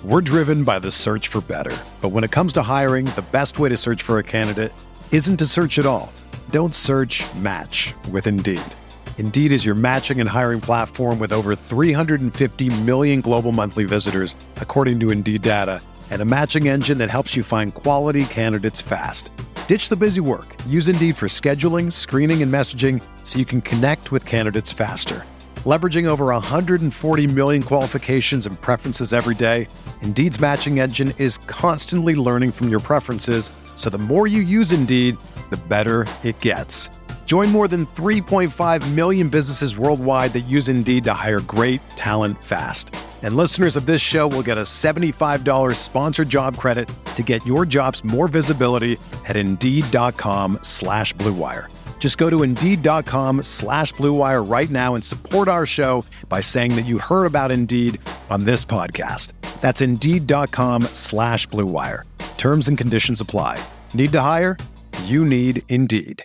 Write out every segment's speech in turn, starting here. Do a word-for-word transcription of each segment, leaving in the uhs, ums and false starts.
We're driven by the search for better. But when it comes to hiring, the best way to search for a candidate isn't to search at all. Don't search, match with Indeed. Indeed is your matching and hiring platform with over three hundred fifty million global monthly visitors, according to Indeed data, and a matching engine that helps you find quality candidates fast. Ditch the busy work. Use Indeed for scheduling, screening, and messaging so you can connect with candidates faster. Leveraging over one hundred forty million qualifications and preferences every day, Indeed's matching engine is constantly learning from your preferences, so the more you use Indeed, the better it gets. Join more than three point five million businesses worldwide that use Indeed to hire great talent fast. And listeners of this show will get a seventy-five dollars sponsored job credit to get your jobs more visibility at Indeed.com slash Blue Wire. Just go to Indeed.com slash Blue Wire right now and support our show by saying that you heard about Indeed on this podcast. That's Indeed.com slash Blue Wire. Terms and conditions apply. Need to hire? You need Indeed.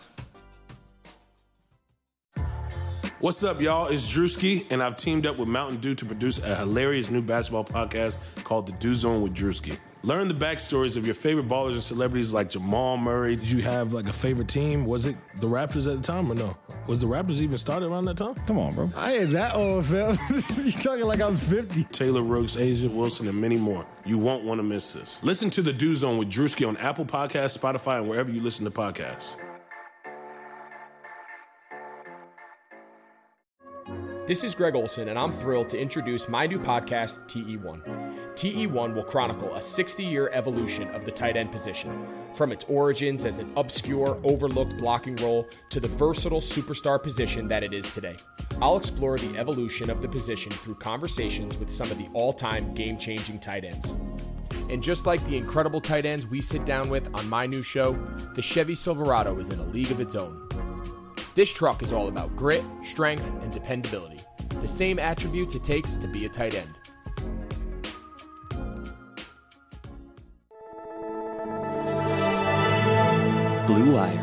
What's up, y'all? It's Drewski, and I've teamed up with Mountain Dew to produce a hilarious new basketball podcast called The Dew Zone with Drewski. Learn the backstories of your favorite ballers and celebrities like Jamal Murray. Did you have like a favorite team? Was it the Raptors at the time or no? Was the Raptors even started around that time? Come on, bro. I ain't that old, fam. You talking like I'm fifty. Taylor Rooks, Asia Wilson, and many more. You won't want to miss this. Listen to The Dew Zone with Drewski on Apple Podcasts, Spotify, and wherever you listen to podcasts. This is Greg Olson, and I'm thrilled to introduce my new podcast, T E one. T E one will chronicle a sixty-year evolution of the tight end position, from its origins as an obscure, overlooked blocking role to the versatile superstar position that it is today. I'll explore the evolution of the position through conversations with some of the all-time game-changing tight ends. And just like the incredible tight ends we sit down with on my new show, the Chevy Silverado is in a league of its own. This truck is all about grit, strength, and dependability, the same attributes it takes to be a tight end. Blue Wire.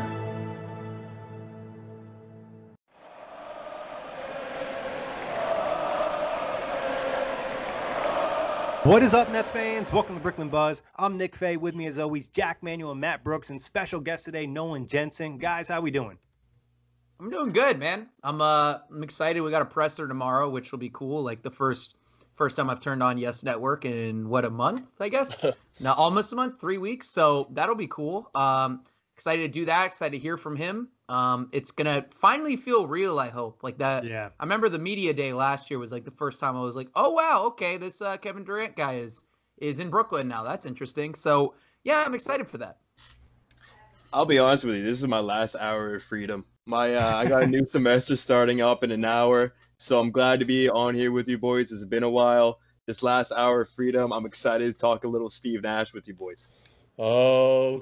What is up, Nets fans? Welcome to Brooklyn Buzz. I'm Nick Fay. With me, as always, Jack Manuel and Matt Brooks, and special guest today, Nolan Jensen. Guys, how we doing? I'm doing good, man. I'm uh I'm excited. We got a presser tomorrow, which will be cool. Like the first first time I've turned on Yes Network in what, a month, I guess. No, almost a month, three weeks. So that'll be cool. Um, excited to do that. Excited to hear from him. Um, it's gonna finally feel real, I hope. Like that. Yeah. I remember the media day last year was like the first time I was like, oh wow, okay, this uh, Kevin Durant guy is is in Brooklyn now. That's interesting. So yeah, I'm excited for that. I'll be honest with you. This is my last hour of freedom. My uh, I got a new semester starting up in an hour, so I'm glad to be on here with you boys. It's been a while. This last hour of freedom, I'm excited to talk a little Steve Nash with you boys. Oh,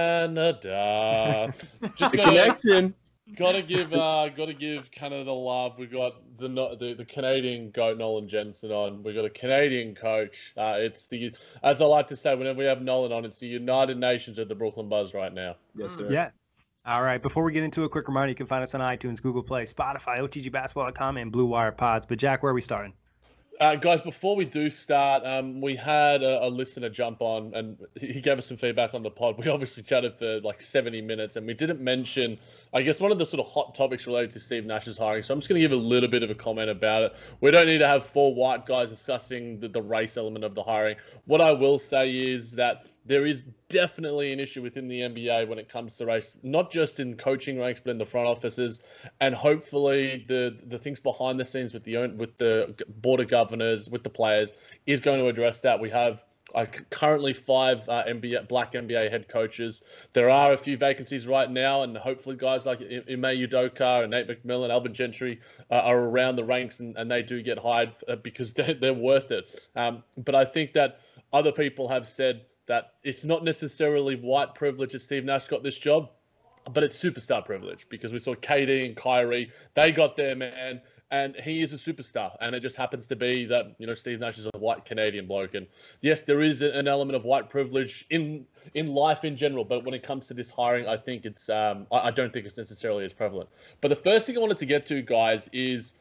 Canada! Just the gotta, connection. Gotta give, uh, gotta give Canada love. We got the, the the Canadian goat Nolan Jensen on. We got a Canadian coach. Uh, it's the, as I like to say, whenever we have Nolan on, it's the United Nations of the Brooklyn Buzz right now. Yes, sir. Yeah. All right. Before we get into a quick reminder, you can find us on iTunes, Google Play, Spotify, O T G basketball dot com, and Blue Wire Pods. But Jack, where are we starting? Uh, guys, before we do start, um, we had a, a listener jump on, and he gave us some feedback on the pod. We obviously chatted for like seventy minutes, and we didn't mention, I guess, one of the sort of hot topics related to Steve Nash's hiring. So I'm just going to give a little bit of a comment about it. We don't need to have four white guys discussing the, the race element of the hiring. What I will say is that there is definitely an issue within the N B A when it comes to race, not just in coaching ranks, but in the front offices, and hopefully the the things behind the scenes with the with the board of governors, with the players, is going to address that. We have uh, currently five uh, N B A black N B A head coaches. There are a few vacancies right now, and hopefully guys like Ime Udoka and Nate McMillan, Alvin Gentry uh, are around the ranks, and, and they do get hired uh, because they're, they're worth it. Um, but I think that other people have said that it's not necessarily white privilege that Steve Nash got this job, but it's superstar privilege, because we saw K D and Kyrie, they got their man, and he is a superstar. And it just happens to be that, you know, Steve Nash is a white Canadian bloke. And yes, there is an element of white privilege in in life in general, but when it comes to this hiring, I think it's, um, I, I don't think it's necessarily as prevalent. But the first thing I wanted to get to, guys, is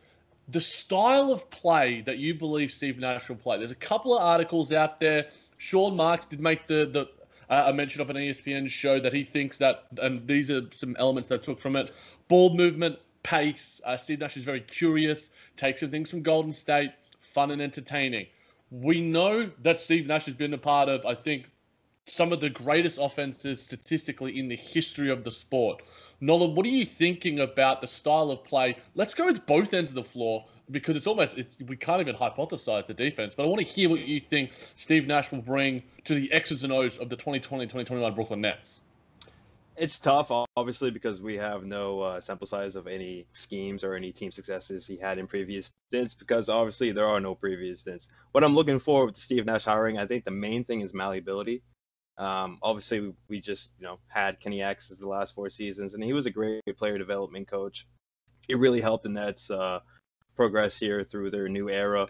the style of play that you believe Steve Nash will play. There's a couple of articles out there. Sean Marks did make the the uh, a mention of an E S P N show that he thinks that, and these are some elements that I took from it: ball movement, pace. Uh, Steve Nash is very curious, takes some things from Golden State, fun and entertaining. We know that Steve Nash has been a part of, I think, some of the greatest offenses statistically in the history of the sport. Nolan, what are you thinking about the style of play? Let's go with both ends of the floor, because it's almost, it's we can't even hypothesize the defense, but I want to hear what you think Steve Nash will bring to the X's and O's of the twenty twenty twenty twenty-one Brooklyn Nets. It's tough, obviously, because we have no uh, sample size of any schemes or any team successes he had in previous stints, because obviously there are no previous stints. What I'm looking for with the Steve Nash hiring, I think the main thing is malleability. Um, obviously, we, we just you know had Kenny X for the last four seasons, and he was a great player development coach. It really helped the Nets uh, progress here through their new era.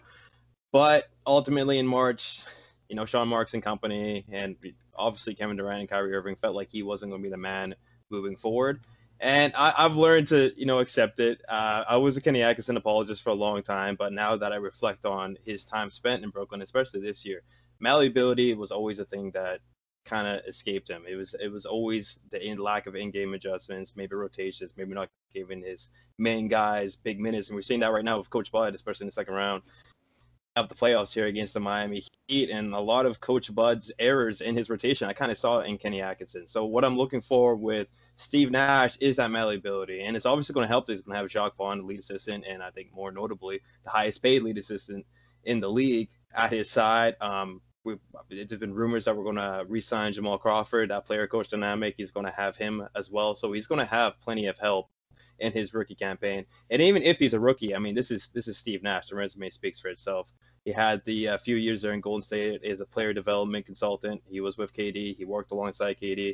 But ultimately, in March, you know, Sean Marks and company, and obviously Kevin Durant and Kyrie Irving felt like he wasn't going to be the man moving forward. And I, I've learned to, you know, accept it. Uh, I was a Kenny Atkinson apologist for a long time, but now that I reflect on his time spent in Brooklyn, especially this year, malleability was always a thing that kind of escaped him. It was it was always the in, lack of in-game adjustments, maybe rotations, maybe not giving his main guys big minutes. And we're seeing that right now with Coach Bud, especially in the second round of the playoffs here against the Miami Heat, and a lot of Coach Bud's errors in his rotation. I kind of saw it in Kenny Atkinson. So what I'm looking for with Steve Nash is that malleability, and it's obviously going to help that he's going to have Jacques Vaughn, the lead assistant, and I think more notably, the highest paid lead assistant in the league at his side. Um, we, there's been rumors that we're going to re-sign Jamal Crawford, that player-coach dynamic. He's going to have him as well. So he's going to have plenty of help in his rookie campaign. And even if he's a rookie, I mean, this is this is Steve Nash. The resume speaks for itself. He had the uh, few years there in Golden State as a player development consultant. He was with K D. He worked alongside K D.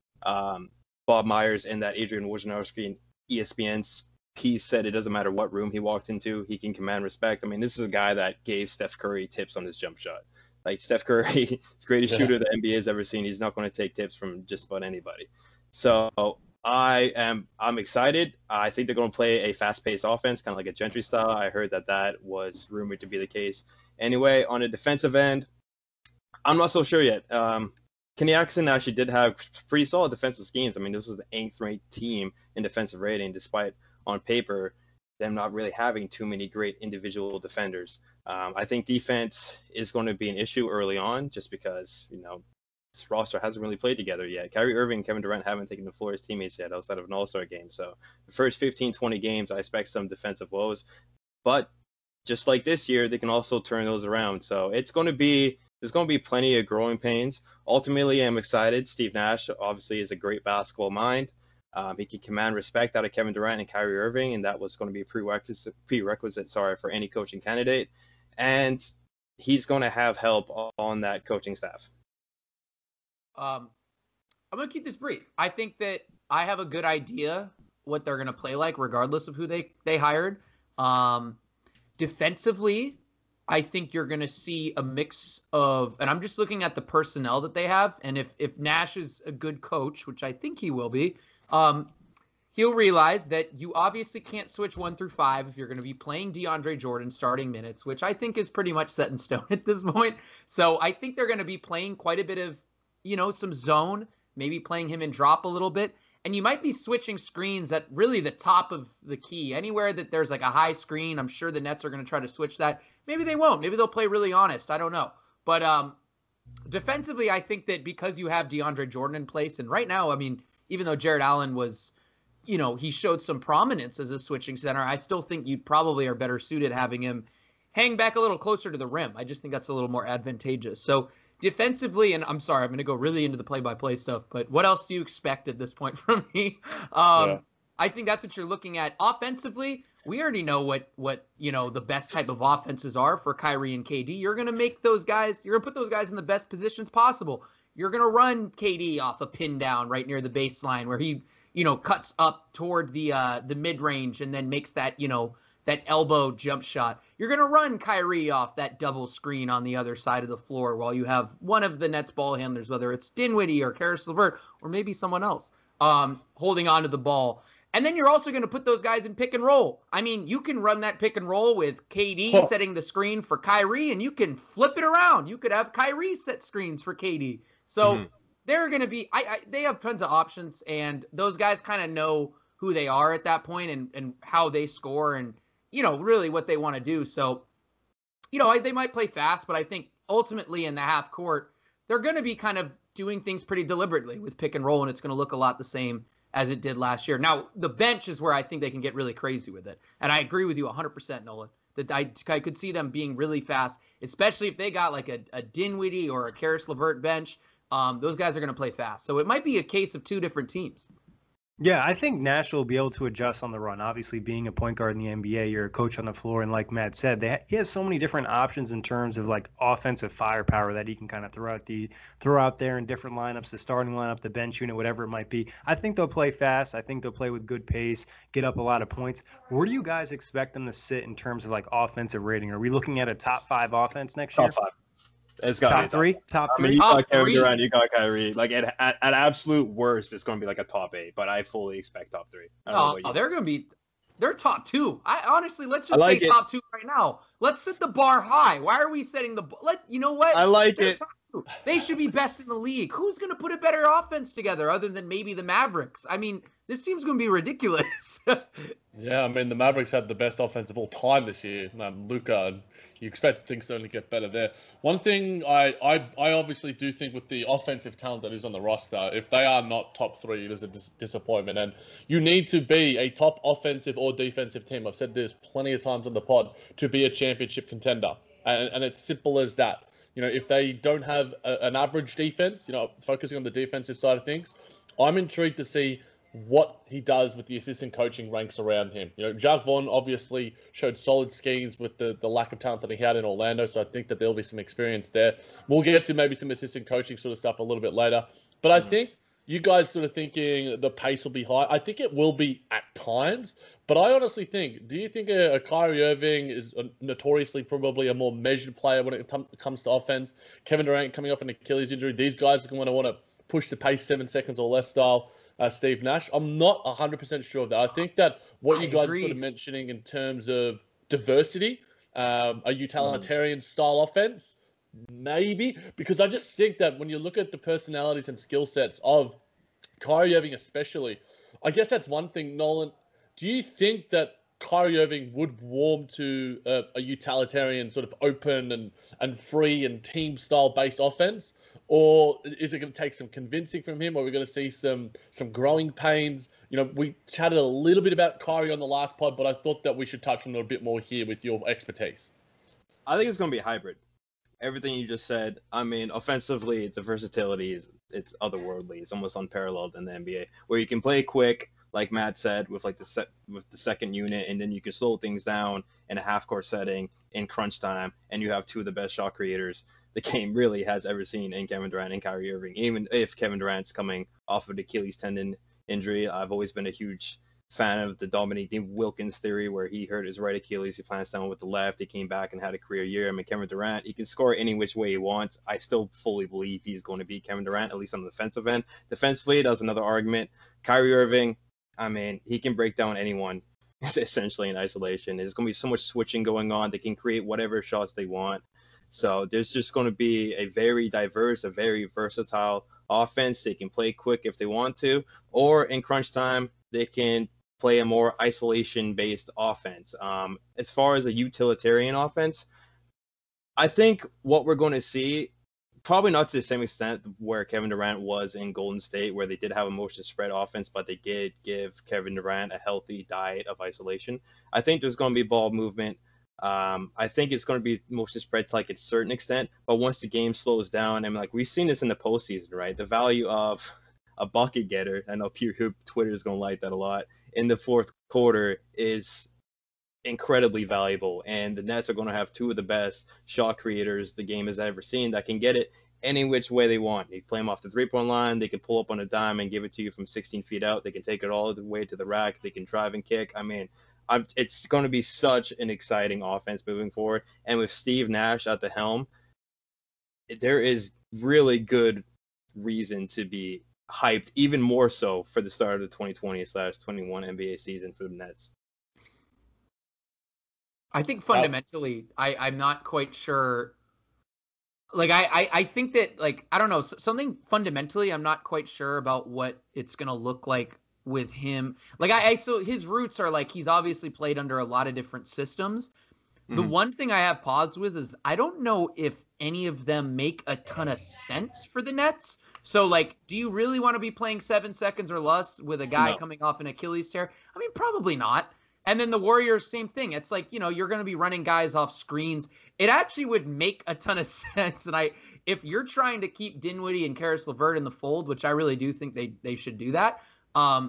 Um, Bob Myers and that Adrian Wojnarowski E S P N's piece said it doesn't matter what room he walked into, he can command respect. I mean, this is a guy that gave Steph Curry tips on his jump shot. Like, Steph Curry, the greatest yeah. shooter the N B A has ever seen. He's not going to take tips from just about anybody. So I am I'm excited. I think they're going to play a fast-paced offense, kind of like a Gentry style. I heard that that was rumored to be the case. Anyway, on the defensive end, I'm not so sure yet. Um, Kenny Atkinson actually did have pretty solid defensive schemes. I mean, this was the eighth-ranked team in defensive rating, despite on paper them not really having too many great individual defenders. Um, I think defense is going to be an issue early on, just because you know this roster hasn't really played together yet. Kyrie Irving and Kevin Durant haven't taken the floor as teammates yet outside of an All-Star game. So the first fifteen, twenty games, I expect some defensive woes. But just like this year, they can also turn those around. So it's going to be, there's going to be plenty of growing pains. Ultimately, I'm excited. Steve Nash obviously is a great basketball mind. Um, he can command respect out of Kevin Durant and Kyrie Irving, and that was going to be a prerequisite, prerequisite sorry, for any coaching candidate. And he's going to have help on that coaching staff. Um, I'm going to keep this brief. I think that I have a good idea what they're going to play like, regardless of who they, they hired. Um, defensively, I think you're going to see a mix of, and I'm just looking at the personnel that they have. And if, if Nash is a good coach, which I think he will be, um, he'll realize that you obviously can't switch one through five if you're going to be playing DeAndre Jordan starting minutes, which I think is pretty much set in stone at this point. So I think they're going to be playing quite a bit of, you know, some zone, maybe playing him in drop a little bit. And you might be switching screens at really the top of the key. Anywhere that there's like a high screen, I'm sure the Nets are going to try to switch that. Maybe they won't. Maybe they'll play really honest. I don't know. But um, defensively, I think that because you have DeAndre Jordan in place, and right now, I mean, even though Jared Allen was, you know, he showed some prominence as a switching center, I still think you probably are better suited having him hang back a little closer to the rim. I just think that's a little more advantageous. So defensively, and I'm sorry, I'm going to go really into the play-by-play stuff, but what else do you expect at this point from me? Um, yeah. I think that's what you're looking at. Offensively, we already know what, what you know, the best type of offenses are for Kyrie and K D. You're going to make those guys, you're going to put those guys in the best positions possible. You're going to run K D off a pin down right near the baseline where he, you know, cuts up toward the uh, the mid-range and then makes that, you know, that elbow jump shot. You're going to run Kyrie off that double screen on the other side of the floor while you have one of the Nets ball handlers, whether it's Dinwiddie or Karis LeVert or maybe someone else, um, holding onto the ball. And then you're also going to put those guys in pick and roll. I mean, you can run that pick and roll with K D oh. setting the screen for Kyrie, and you can flip it around. You could have Kyrie set screens for K D. So mm-hmm. they're going to be I, I, they have tons of options, and those guys kind of know who they are at that point and, and how they score and, you know, really what they want to do. So, you know, I, they might play fast, but I think ultimately in the half court, they're going to be kind of doing things pretty deliberately with pick and roll, and it's going to look a lot the same as it did last year. Now, the bench is where I think they can get really crazy with it. And I agree with you one hundred percent, Nolan, that I, I could see them being really fast, especially if they got like a, a Dinwiddie or a Karis LeVert bench. Um, those guys are going to play fast. So it might be a case of two different teams. Yeah, I think Nash will be able to adjust on the run. Obviously, being a point guard in the N B A, you're a coach on the floor, and like Matt said, they ha- he has so many different options in terms of like offensive firepower that he can kind of throw out the throw out there in different lineups, the starting lineup, the bench unit, whatever it might be. I think they'll play fast. I think they'll play with good pace, get up a lot of points. Where do you guys expect them to sit in terms of like offensive rating? Are we looking at a top five offense next year? Top five. It's got top three, top I mean, three. you top got Kevin three. Durant, you got Kyrie. Like at, at, at absolute worst, it's going to be like a top eight, but I fully expect top three. Oh, oh they're going to be, they're top two. I honestly, let's just like say it. top two right now. Let's set the bar high. Why are we setting the? Let you know what? I like They're it. top two. They should be best in the league. Who's going to put a better offense together other than maybe the Mavericks? I mean, this team's going to be ridiculous. Yeah, I mean, the Mavericks had the best offense of all time this year, um, Luka, and you expect things to only get better there. One thing I, I, I obviously do think with the offensive talent that is on the roster, if they are not top three, it is a dis- disappointment. And you need to be a top offensive or defensive team. I've said this plenty of times on the pod, to be a championship contender. And, and it's simple as that. You know, if they don't have a, an average defense, you know, focusing on the defensive side of things, I'm intrigued to see what he does with the assistant coaching ranks around him. You know, Jacques Vaughn obviously showed solid schemes with the, the lack of talent that he had in Orlando, so I think that there'll be some experience there. We'll get to maybe some assistant coaching sort of stuff a little bit later. But I think you guys sort of thinking the pace will be high. I think it will be at times, but I honestly think, do you think a, a Kyrie Irving is a, notoriously probably a more measured player when it t- comes to offense? Kevin Durant coming off an Achilles injury, these guys are going to want to push the pace seven seconds or less style. Uh, Steve Nash. I'm not one hundred percent sure of that. I think that what I you guys agree. are sort of mentioning in terms of diversity, um, a utilitarian style offense, maybe, because I just think that when you look at the personalities and skill sets of Kyrie Irving especially, I guess that's one thing, Nolan. Do you think that Kyrie Irving would warm to a, a utilitarian sort of open and, and free and team style based offense? Or is it going to take some convincing from him? Or are we going to see some some growing pains? You know, we chatted a little bit about Kyrie on the last pod, but I thought that we should touch on it a bit more here with your expertise. I think it's going to be hybrid. Everything you just said. I mean, offensively, the versatility is it's otherworldly. It's almost unparalleled in the N B A, where you can play quick, like Matt said, with like the set with the second unit, and then you can slow things down in a half-court setting in crunch time, and you have two of the best shot creators the game really has ever seen in Kevin Durant and Kyrie Irving. Even if Kevin Durant's coming off of the Achilles tendon injury, I've always been a huge fan of the Dominique Wilkins theory, where he hurt his right Achilles, he plants down with the left, he came back and had a career year. I mean, Kevin Durant, he can score any which way he wants. I still fully believe he's going to be Kevin Durant, at least on the defensive end. Defensively, that's another argument. Kyrie Irving, I mean, he can break down anyone essentially in isolation. There's going to be so much switching going on. They can create whatever shots they want. So there's just going to be a very diverse, a very versatile offense. They can play quick if they want to, or in crunch time, they can play a more isolation-based offense. Um, as far as a utilitarian offense, I think what we're going to see, probably not to the same extent where Kevin Durant was in Golden State, where they did have a motion spread offense, but they did give Kevin Durant a healthy diet of isolation. I think there's going to be ball movement. Um, I think it's going to be motion spread to like a certain extent, but once the game slows down, I mean, like we've seen this in the postseason, right? The value of a bucket getter, I know Pure Hoop Twitter is going to like that a lot, in the fourth quarter is incredibly valuable, and the Nets are going to have two of the best shot creators the game has ever seen that can get it any which way they want. They play them off the three-point line, they can pull up on a dime and give it to you from sixteen feet out, they can take it all the way to the rack, they can drive and kick. I mean, I'm, it's going to be such an exciting offense moving forward. And with Steve Nash at the helm, there is really good reason to be hyped even more so for the start of the twenty twenty slash twenty-one N B A season for the Nets. I think fundamentally, I, I'm not quite sure. Like, I, I, I think that, like, I don't know, something fundamentally, I'm not quite sure about what it's going to look like with him. Like, I, I, so his roots are like, he's obviously played under a lot of different systems. Mm-hmm. The one thing I have pause with is I don't know if any of them make a ton of sense for the Nets. So, like, do you really want to be playing seven seconds or less with a guy no. coming off an Achilles tear? I mean, probably not. And then the Warriors, same thing. It's like, you know, you're going to be running guys off screens. It actually would make a ton of sense. And I, if you're trying to keep Dinwiddie and Karis LeVert in the fold, which I really do think they, they should do that. Um,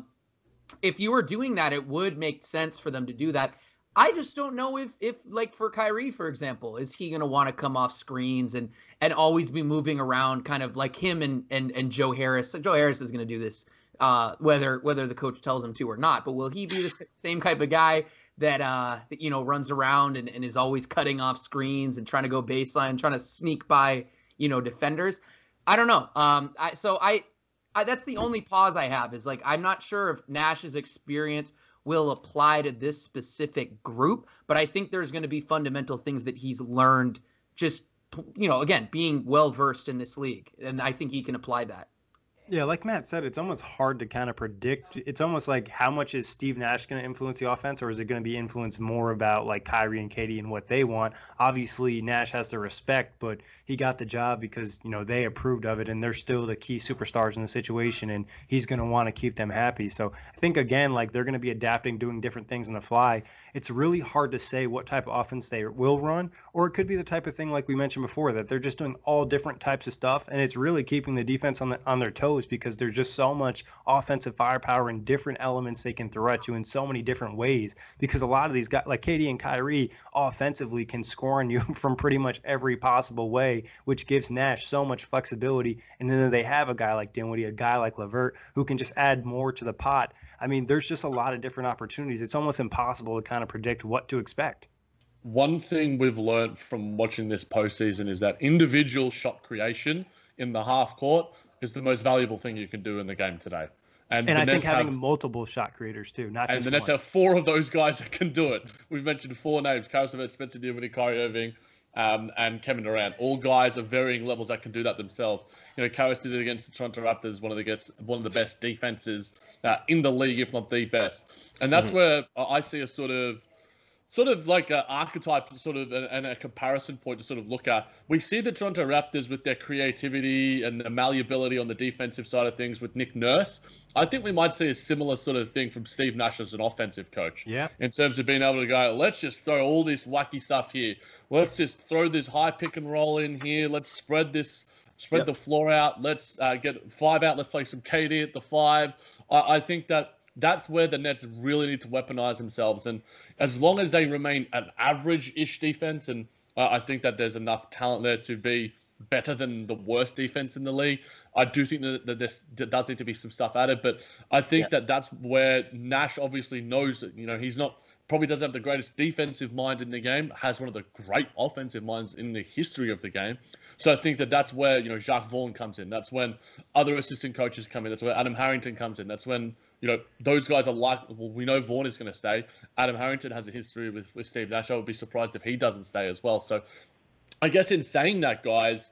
if you were doing that, it would make sense for them to do that. I just don't know if, if like for Kyrie, for example, is he going to want to come off screens and, and always be moving around kind of like him and, and, and Joe Harris. So Joe Harris is going to do this. Uh, whether whether the coach tells him to or not, but will he be the same type of guy that uh, that, you know, runs around and, and is always cutting off screens and trying to go baseline, trying to sneak by, you know, defenders? I don't know. Um, I, so I, I that's the only pause I have is like I'm not sure if Nash's experience will apply to this specific group, but I think there's going to be fundamental things that he's learned just, you know, again, being well versed in this league, and I think he can apply that. Yeah, like Matt said, it's almost hard to kind of predict. It's almost like how much is Steve Nash going to influence the offense, or is it going to be influenced more about like Kyrie and K D and what they want? Obviously, Nash has to respect, but he got the job because, you know, they approved of it, and they're still the key superstars in the situation, and he's going to want to keep them happy. So I think, again, like they're going to be adapting, doing different things on the fly. It's really hard to say what type of offense they will run, or it could be the type of thing like we mentioned before, that they're just doing all different types of stuff, and it's really keeping the defense on the, on their toes, because there's just so much offensive firepower and different elements they can throw at you in so many different ways, because a lot of these guys like K D and Kyrie offensively can score on you from pretty much every possible way, which gives Nash so much flexibility. And then they have a guy like Dinwiddie, a guy like LeVert, who can just add more to the pot. I mean, there's just a lot of different opportunities. It's almost impossible to kind of predict what to expect. One thing we've learned from watching this postseason is that individual shot creation in the half court is the most valuable thing you can do in the game today. And, and I think having have, multiple shot creators too, not and just the Nets one. have four of those guys that can do it. We've mentioned four names: Karis LeVert, Spencer Dinwiddie, Kyrie Irving, um, and Kevin Durant. All guys of varying levels that can do that themselves. You know, Karis did it against the Toronto Raptors, one of the gets one of the best defenses uh, in the league, if not the best. And that's mm-hmm. where I see a sort of Sort of like an archetype, sort of, and a comparison point to sort of look at. We see the Toronto Raptors with their creativity and the malleability on the defensive side of things with Nick Nurse. I think we might see a similar sort of thing from Steve Nash as an offensive coach. Yeah. In terms of being able to go, let's just throw all this wacky stuff here. Let's just throw this high pick and roll in here. Let's spread this, spread yep. the floor out. Let's uh, get five out. Let's play some K D at the five. I, I think that. That's where the Nets really need to weaponize themselves. And as long as they remain an average-ish defense, and uh, I think that there's enough talent there to be better than the worst defense in the league, I do think that, that this does need to be some stuff added. But I think yeah. that that's where Nash obviously knows that, you know, he's not, probably doesn't have the greatest defensive mind in the game, has one of the great offensive minds in the history of the game. So I think that that's where, you know, Jacques Vaughn comes in. That's when other assistant coaches come in. That's where Adam Harrington comes in. That's when, you know, those guys are like, well, we know Vaughn is going to stay. Adam Harrington has a history with, with Steve Nash. I would be surprised if he doesn't stay as well. So I guess in saying that, guys.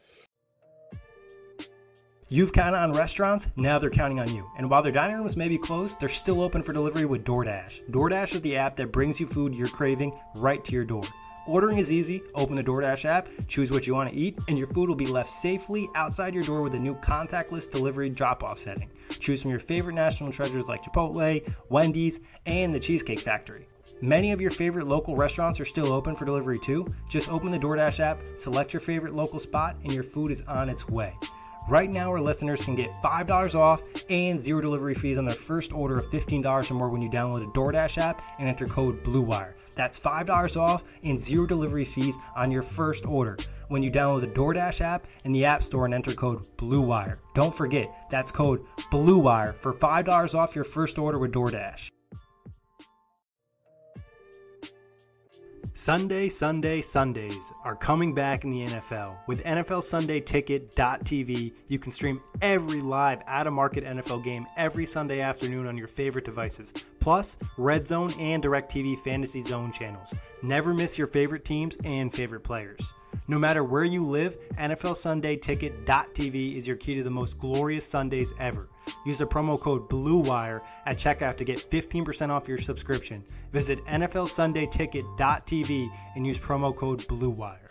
You've counted on restaurants, now they're counting on you. And while their dining rooms may be closed, they're still open for delivery with DoorDash. DoorDash is the app that brings you food you're craving right to your door. Ordering is easy. Open the DoorDash app, choose what you want to eat, and your food will be left safely outside your door with a new contactless delivery drop-off setting. Choose from your favorite national treasures like Chipotle, Wendy's, and the Cheesecake Factory. Many of your favorite local restaurants are still open for delivery too. Just open the DoorDash app, select your favorite local spot, and your food is on its way. Right now, our listeners can get five dollars off and zero delivery fees on their first order of fifteen dollars or more when you download the DoorDash app and enter code BLUEWIRE. That's five dollars off and zero delivery fees on your first order when you download the DoorDash app in the App Store and enter code BLUEWIRE. Don't forget, that's code BLUEWIRE for five dollars off your first order with DoorDash. Sunday, Sunday, Sundays are coming back in the N F L. With N F L Sunday Ticket dot T V, you can stream every live out-of-market N F L game every Sunday afternoon on your favorite devices, plus Red Zone and DirecTV Fantasy Zone channels. Never miss your favorite teams and favorite players. No matter where you live, N F L Sunday Ticket dot T V is your key to the most glorious Sundays ever. Use the promo code BLUEWIRE at checkout to get fifteen percent off your subscription. Visit N F L Sunday Ticket dot T V and use promo code BLUEWIRE.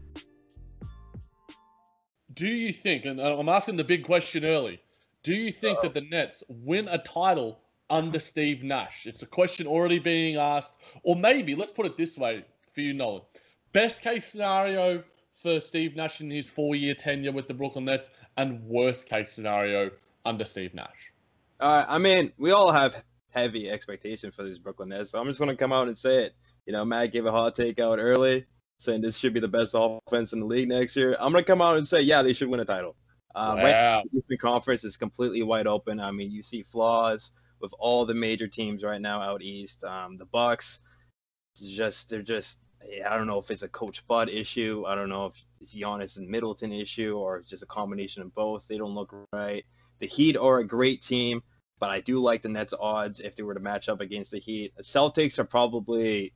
Do you think, and I'm asking the big question early, do you think that the Nets win a title under Steve Nash? It's a question already being asked. Or maybe, let's put it this way for you, Nolan. Best case scenario for Steve Nash in his four-year tenure with the Brooklyn Nets, and worst case scenario under Steve Nash. Uh, I mean, we all have heavy expectations for these Brooklyn Nets, so I'm just going to come out and say it. You know, Matt gave a hot take out early, saying this should be the best offense in the league next year. I'm going to come out and say, yeah, they should win a title. Uh, wow. Right now, the Eastern Conference is completely wide open. I mean, you see flaws with all the major teams right now out east. Um, the Bucks, just they're just. I don't know if it's a Coach Bud issue. I don't know if it's Giannis and Middleton issue or just a combination of both. They don't look right. The Heat are a great team, but I do like the Nets odds if they were to match up against the Heat. The Celtics are probably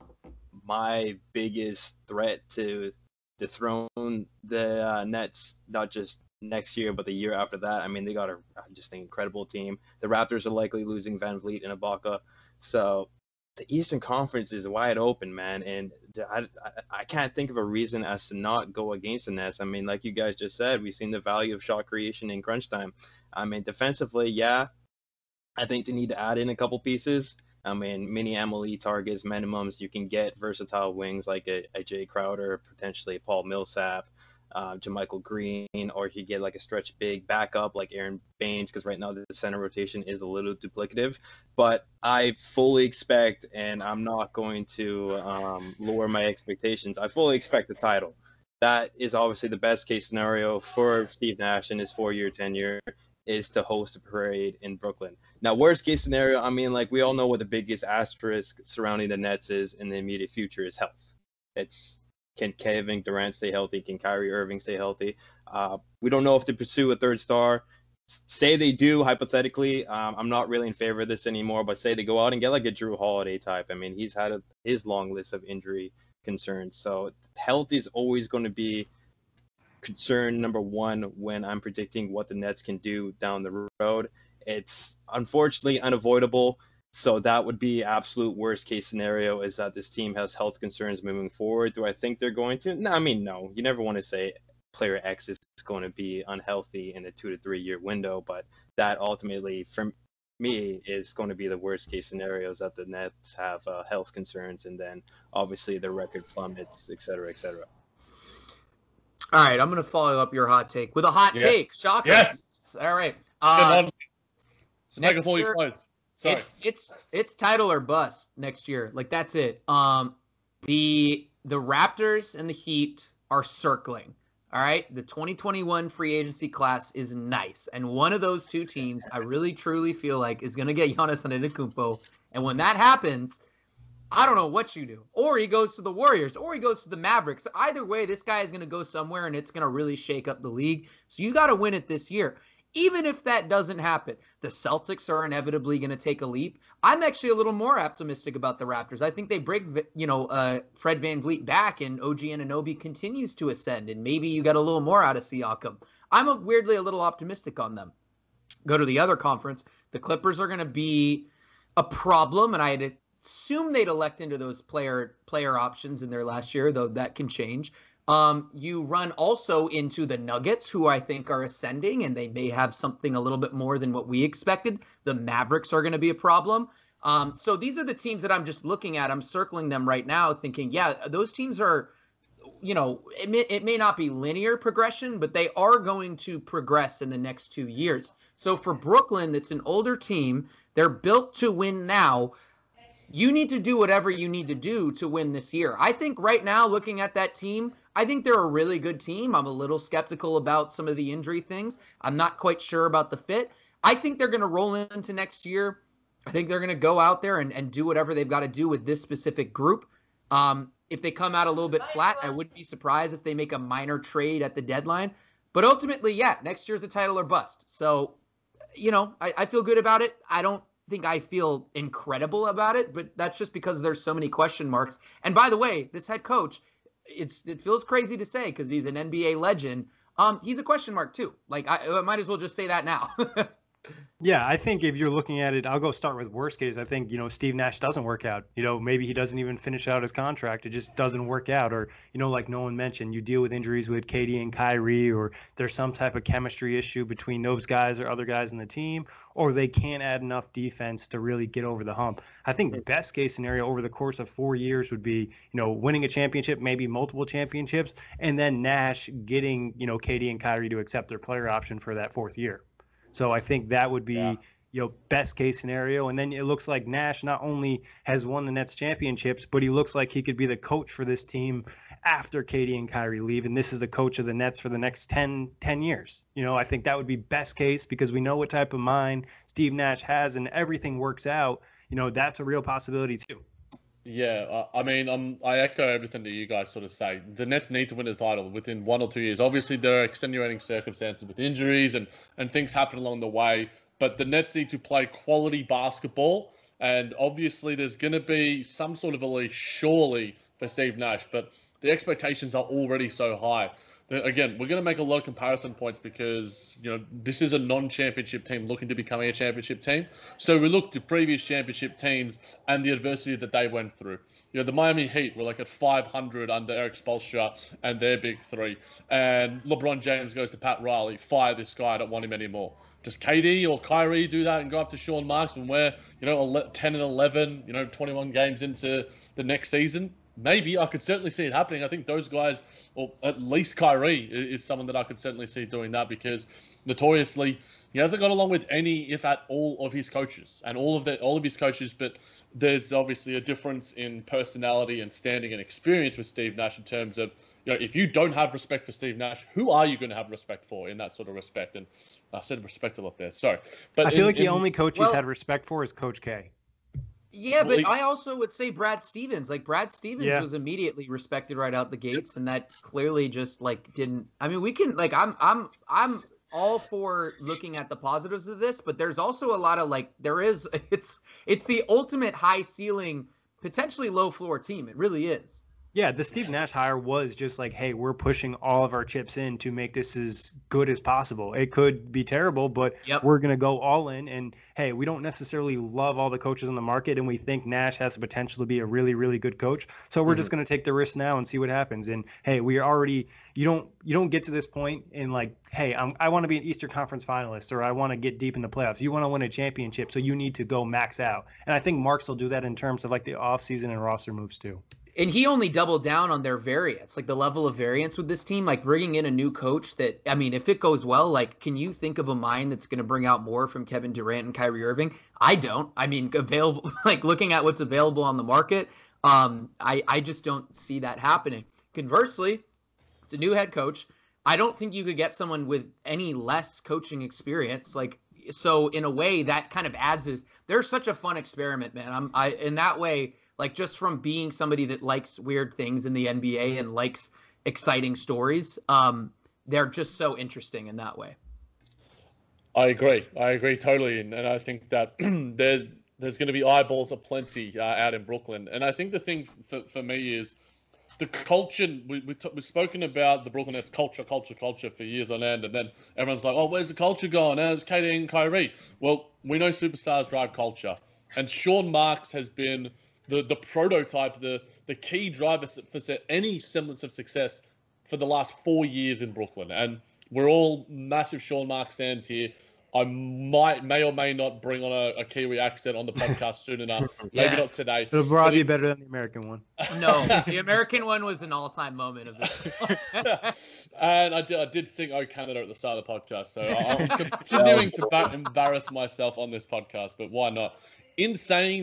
my biggest threat to dethrone the uh, Nets, not just next year, but the year after that. I mean, they got a just an incredible team. The Raptors are likely losing Van Vliet and Ibaka. So the Eastern Conference is wide open, man, and I, I, I can't think of a reason as to not go against the Nets. I mean, like you guys just said, we've seen the value of shot creation in crunch time. I mean, defensively, yeah, I think they need to add in a couple pieces. I mean, mini M L E targets, minimums. You can get versatile wings like a, a Jay Crowder, potentially Paul Millsap, uh, JaMychal Green, or you get like a stretch big backup like Aaron Baines, because right now the center rotation is a little duplicative. But I fully expect, and I'm not going to um, lower my expectations, I fully expect the title. That is obviously the best case scenario for Steve Nash in his four-year tenure, is to host a parade in Brooklyn. Now, worst case scenario, I mean, like we all know what the biggest asterisk surrounding the Nets is in the immediate future is health. It's can Kevin Durant stay healthy? Can Kyrie Irving stay healthy? Uh, we don't know if they pursue a third star. Say they do, hypothetically. Um, I'm not really in favor of this anymore, but say they go out and get like a Drew Holiday type. I mean, he's had a, his long list of injury concerns. So health is always going to be concern number one when I'm predicting what the Nets can do down the road. It's unfortunately unavoidable. So that would be absolute worst case scenario, is that this team has health concerns moving forward. Do I think they're going to? No, I mean, no. You never want to say player X is going to be unhealthy in a two to three year window, but that ultimately, for me, is going to be the worst case scenarios, that the Nets have uh, health concerns, and then obviously the record plummets, et cetera, et cetera. All right, I'm going to follow up your hot take with a hot yes. take. Shocker. Yes. All right. Uh, next year, Sorry. It's it's it's title or bust next year. Like, that's it. Um, the the Raptors and the Heat are circling. All right, the twenty twenty-one free agency class is nice, and one of those two teams, I really truly feel like, is going to get Giannis Antetokounmpo. And when that happens, I don't know what you do. Or he goes to the Warriors, or he goes to the Mavericks. Either way, this guy is going to go somewhere, and it's going to really shake up the league. So you got to win it this year. Even if that doesn't happen, the Celtics are inevitably going to take a leap. I'm actually a little more optimistic about the Raptors. I think they break, you know, uh, Fred VanVleet back, and O G Anunoby continues to ascend, and maybe you get a little more out of Siakam. I'm a, weirdly a little optimistic on them. Go to the other conference. The Clippers are going to be a problem, and I had assumed they'd elect into those player player options in their last year, though that can change. Um, you run also into the Nuggets, who I think are ascending, and they may have something a little bit more than what we expected. The Mavericks are going to be a problem. Um, so these are the teams that I'm just looking at. I'm circling them right now thinking, yeah, those teams are, you know, it may, it may not be linear progression, but they are going to progress in the next two years. So for Brooklyn, it's an older team. They're built to win now. You need to do whatever you need to do to win this year. I think right now, looking at that team, I think they're a really good team. I'm a little skeptical about some of the injury things. I'm not quite sure about the fit. I think they're going to roll into next year. I think they're going to go out there and, and do whatever they've got to do with this specific group. Um, if they come out a little bit flat, I wouldn't be surprised if they make a minor trade at the deadline. But ultimately, yeah, next year's a title or bust. So, you know, I, I feel good about it. I don't think I feel incredible about it, but that's just because there's so many question marks. And by the way, this head coach, it's it feels crazy to say because he's an N B A legend. Um, he's a question mark too. Like I, I might as well just say that now. Yeah, I think if you're looking at it, I'll go start with worst case. I think, you know, Steve Nash doesn't work out. You know, maybe he doesn't even finish out his contract. It just doesn't work out. Or, you know, like Nolan mentioned, you deal with injuries with K D and Kyrie, or there's some type of chemistry issue between those guys or other guys in the team, or they can't add enough defense to really get over the hump. I think the best case scenario over the course of four years would be, you know, winning a championship, maybe multiple championships, and then Nash getting, you know, K D and Kyrie to accept their player option for that fourth year. So I think that would be, yeah. you know, best case scenario. And then it looks like Nash not only has won the Nets championships, but he looks like he could be the coach for this team after K D and Kyrie leave. And this is the coach of the Nets for the next ten, ten years. You know, I think that would be best case because we know what type of mind Steve Nash has and everything works out. You know, that's a real possibility too. Yeah, I mean, um, I echo everything that you guys sort of say. The Nets need to win a title within one or two years. Obviously, there are extenuating circumstances with injuries and, and things happen along the way, but the Nets need to play quality basketball, and obviously there's going to be some sort of a leash, surely, for Steve Nash, but the expectations are already so high. Again, we're going to make a lot of comparison points because, you know, this is a non-championship team looking to becoming a championship team. So we look to previous championship teams and the adversity that they went through. You know, the Miami Heat were like at five hundred under Eric Spoelstra and their big three. And LeBron James goes to Pat Riley, fire this guy, I don't want him anymore. Does K D or Kyrie do that and go up to Sean Marks when we're, you know, ten and eleven, you know, twenty-one games into the next season? Maybe. I could certainly see it happening. I think those guys, or at least Kyrie, is someone that I could certainly see doing that because notoriously he hasn't got along with any, if at all, of his coaches and all of the all of his coaches. But there's obviously a difference in personality and standing and experience with Steve Nash in terms of, you know, if you don't have respect for Steve Nash, who are you going to have respect for in that sort of respect? And I said respect a lot there. Sorry, but I feel in, like the in, only coach well, he's had respect for is Coach K. Yeah, but I also would say Brad Stevens. Like Brad Stevens yeah. was immediately respected right out the gates, and that clearly just like didn't. I mean, we can like I'm I'm I'm all for looking at the positives of this, but there's also a lot of like there is it's it's the ultimate high ceiling, potentially low floor team. It really is. Yeah, the Steve Nash hire was just like, hey, we're pushing all of our chips in to make this as good as possible. It could be terrible, but yep. we're going to go all in. And, hey, we don't necessarily love all the coaches on the market, and we think Nash has the potential to be a really, really good coach. So we're mm-hmm. just going to take the risk now and see what happens. And, hey, we are already – you don't you don't get to this point in like, hey, I'm, I want to be an Eastern Conference finalist or I want to get deep in the playoffs. You want to win a championship, so you need to go max out. And I think Marks will do that in terms of like the offseason and roster moves too. And he only doubled down on their variance, like the level of variance with this team, like bringing in a new coach that, I mean, if it goes well, like, can you think of a mind that's going to bring out more from Kevin Durant and Kyrie Irving? I don't. I mean, available, like looking at what's available on the market, um, I, I just don't see that happening. Conversely, it's a new head coach. I don't think you could get someone with any less coaching experience. Like, so in a way that kind of adds is they're such a fun experiment, man. I'm I in that way. Like just from being somebody that likes weird things in the N B A and likes exciting stories, um, they're just so interesting in that way. I agree. I agree totally. And, and I think that there's, there's going to be eyeballs aplenty uh, out in Brooklyn. And I think the thing for, for me is the culture. We, we t- we've spoken about the Brooklyn Nets culture, culture, culture for years on end. And then everyone's like, oh, where's the culture gone? There's K D and Kyrie. Well, we know superstars drive culture. And Sean Marks has been the the prototype, the the key driver for any semblance of success for the last four years in Brooklyn. And we're all massive Sean Marks fans here. I might, may or may not bring on a, a Kiwi accent on the podcast soon enough. Maybe yes. not today. It'll probably be better than the American one. No, the American one was an all-time moment of this. And I did, I did sing "Oh Canada" at the start of the podcast, so I'm continuing to ba- embarrass myself on this podcast, but why not? In saying that,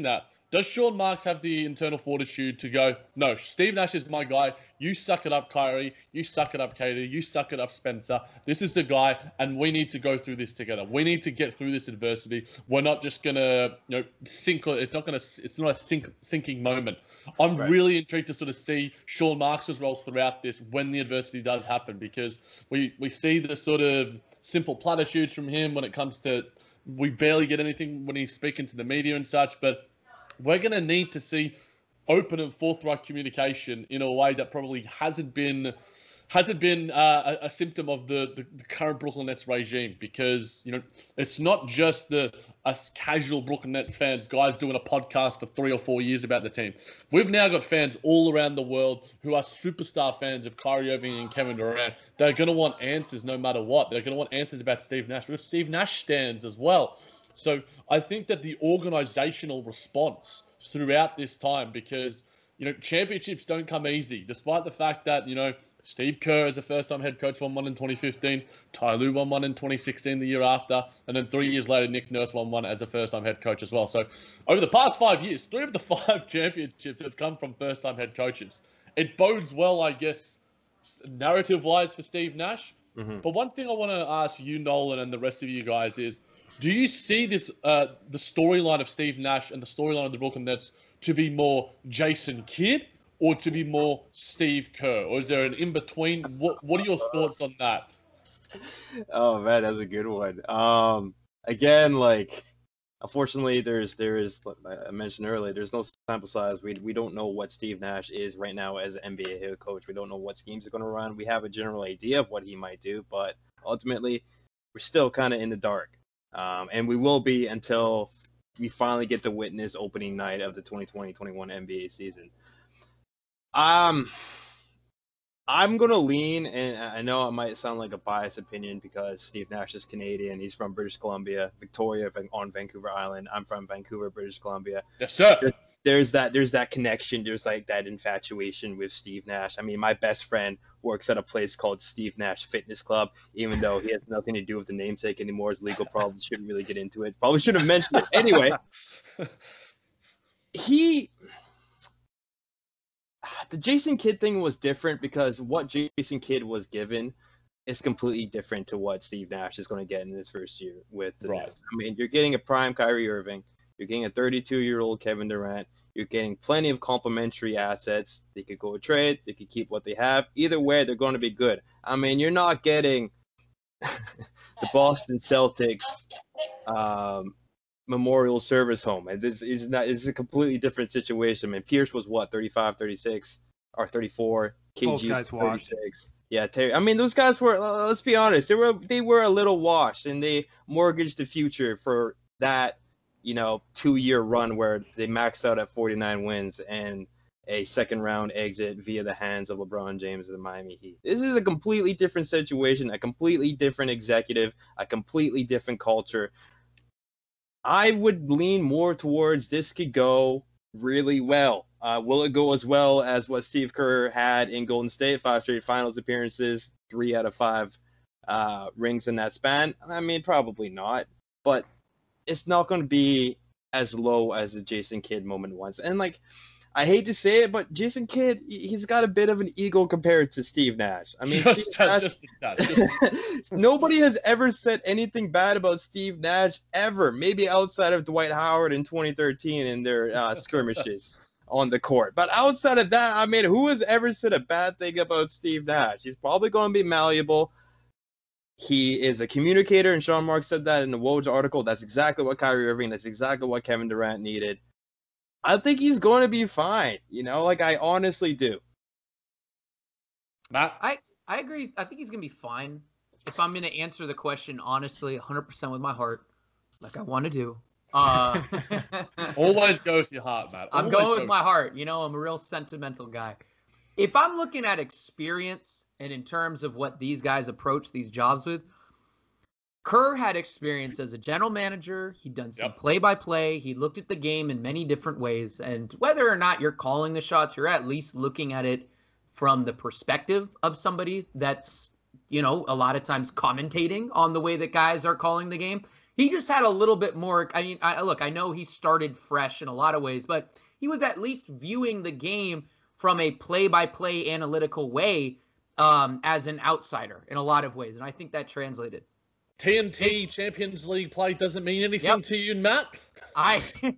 Does Sean Marks have the internal fortitude to go, no, Steve Nash is my guy. You suck it up, Kyrie. You suck it up, Katie. You suck it up, Spencer. This is the guy, and we need to go through this together. We need to get through this adversity. We're not just gonna, you know, sink. It's not gonna. It's not a sink, sinking moment. I'm right. really intrigued to sort of see Sean Marks' roles throughout this when the adversity does happen, because we we see the sort of simple platitudes from him when it comes to. We barely get anything when he's speaking to the media and such, but we're going to need to see open and forthright communication in a way that probably hasn't been hasn't been uh, a, a symptom of the, the, the current Brooklyn Nets regime, because, you know, it's not just the us casual Brooklyn Nets fans, guys doing a podcast for three or four years about the team. We've now got fans all around the world who are superstar fans of Kyrie Irving and Kevin Durant. They're going to want answers no matter what. They're going to want answers about Steve Nash. We have Steve Nash stands as well. So I think that the organizational response throughout this time, because, you know, championships don't come easy, despite the fact that, you know, Steve Kerr as a first-time head coach won one in twenty fifteen, Ty Lue won one in twenty sixteen the year after, and then three years later, Nick Nurse won one as a first-time head coach as well. So over the past five years, three of the five championships have come from first-time head coaches. It bodes well, I guess, narrative-wise for Steve Nash. Mm-hmm. But one thing I want to ask you, Nolan, and the rest of you guys is, do you see this, uh, the storyline of Steve Nash and the storyline of the Brooklyn Nets to be more Jason Kidd or to be more Steve Kerr? Or is there an in-between? What What are your thoughts on that? Oh, man, that's a good one. Um, again, like, unfortunately, there's, there is, like I mentioned earlier, there's no sample size. We, we don't know what Steve Nash is right now as an N B A head coach. We don't know what schemes are going to run. We have a general idea of what he might do, but ultimately, we're still kind of in the dark. Um, and we will be until we finally get to witness opening night of the twenty twenty twenty-one N B A season. Um, I'm going to lean, and I know it might sound like a biased opinion because Steve Nash is Canadian. He's from British Columbia, Victoria on Vancouver Island. I'm from Vancouver, British Columbia. Yes, sir. There's, there's that there's that connection. There's like that infatuation with Steve Nash. I mean, my best friend works at a place called Steve Nash Fitness Club, even though he has nothing to do with the namesake anymore. His legal problems, shouldn't really get into it. Probably should have mentioned it. Anyway, he... The Jason Kidd thing was different because what Jason Kidd was given is completely different to what Steve Nash is going to get in his first year with the right. Nets. I mean, you're getting a prime Kyrie Irving. You're getting a thirty-two-year-old Kevin Durant. You're getting plenty of complementary assets. They could go trade. They could keep what they have. Either way, they're going to be good. I mean, you're not getting the Boston Celtics um, Memorial Service Home. This is not. It's a completely different situation. I mean, Pierce was what, thirty-five, thirty-six, or thirty-four. K G guys washed. thirty-six. Yeah, Terry. I mean, those guys were. Let's be honest. They were. They were a little washed, and they mortgaged the future for that, you know, two-year run where they maxed out at forty-nine wins and a second-round exit via the hands of LeBron James and the Miami Heat. This is a completely different situation, a completely different executive, a completely different culture. I would lean more towards this could go really well. Uh, will it go as well as what Steve Kerr had in Golden State? Five straight finals appearances, three out of five uh, rings in that span? I mean, probably not. But it's not going to be as low as the Jason Kidd moment was. And, like, I hate to say it, but Jason Kidd, he's got a bit of an ego compared to Steve Nash. I mean, just, Steve Nash, just, just. Nobody has ever said anything bad about Steve Nash ever, maybe outside of Dwight Howard in twenty thirteen in their uh, skirmishes on the court. But outside of that, I mean, who has ever said a bad thing about Steve Nash? He's probably going to be malleable. He is a communicator, and Sean Marks said that in the Woj article. That's exactly what Kyrie Irving, that's exactly what Kevin Durant needed. I think he's going to be fine. You know, like, I honestly do. Matt? I, I agree. I think he's going to be fine. If I'm going to answer the question honestly, one hundred percent with my heart, like I want to do. Uh, Always go with your heart, Matt. I'm Always going go with my heart. You know, I'm a real sentimental guy. If I'm looking at experience and in terms of what these guys approach these jobs with, Kerr had experience as a general manager. He'd done some Yep. play-by-play. He looked at the game in many different ways. And whether or not you're calling the shots, you're at least looking at it from the perspective of somebody that's, you know, a lot of times commentating on the way that guys are calling the game. he just had a little bit more. I mean, I, look, I know he started fresh in a lot of ways, but he was at least viewing the game from a play-by-play analytical way um, as an outsider in a lot of ways, and I think that translated. T N T Champions League play doesn't mean anything yep. to you, Matt? I,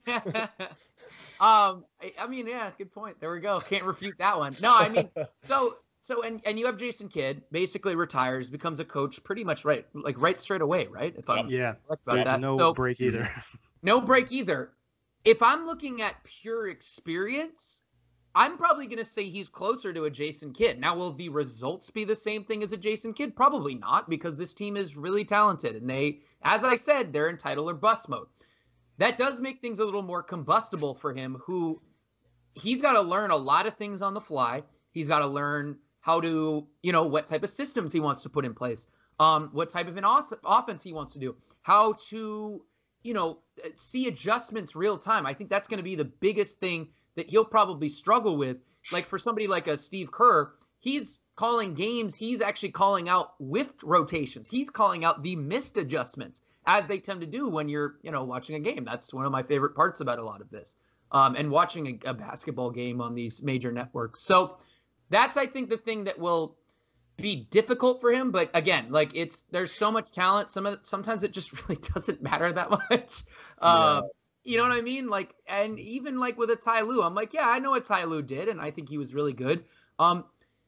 um, I, I mean, yeah, good point. There we go. Can't refute that one. No, I mean, so, so, and, and you have Jason Kidd, basically retires, becomes a coach pretty much right, like right straight away, right? If I'm yeah, correct about there's that. no so, break either. No break either. If I'm looking at pure experience, I'm probably going to say he's closer to a Jason Kidd. Now, will the results be the same thing as a Jason Kidd? Probably not, because this team is really talented. And they, as I said, they're in title or bust mode. That does make things a little more combustible for him, who he's got to learn a lot of things on the fly. He's got to learn how to, you know, what type of systems he wants to put in place, um, what type of an off- offense he wants to do, how to, you know, see adjustments real time. I think that's going to be the biggest thing that he'll probably struggle with. Like for somebody like a Steve Kerr, he's calling games. He's actually calling out whiffed rotations. He's calling out the missed adjustments, as they tend to do when you're, you know, watching a game. That's one of my favorite parts about a lot of this, um, and watching a, a basketball game on these major networks. So that's, I think, the thing that will be difficult for him. But again, like it's, there's so much talent. Some of it, sometimes it just really doesn't matter that much. Uh, yeah. You know what I mean? Like, and even like with a Ty Lue, I'm like, yeah, I know what Ty Lue did, and I think he was really good. Um,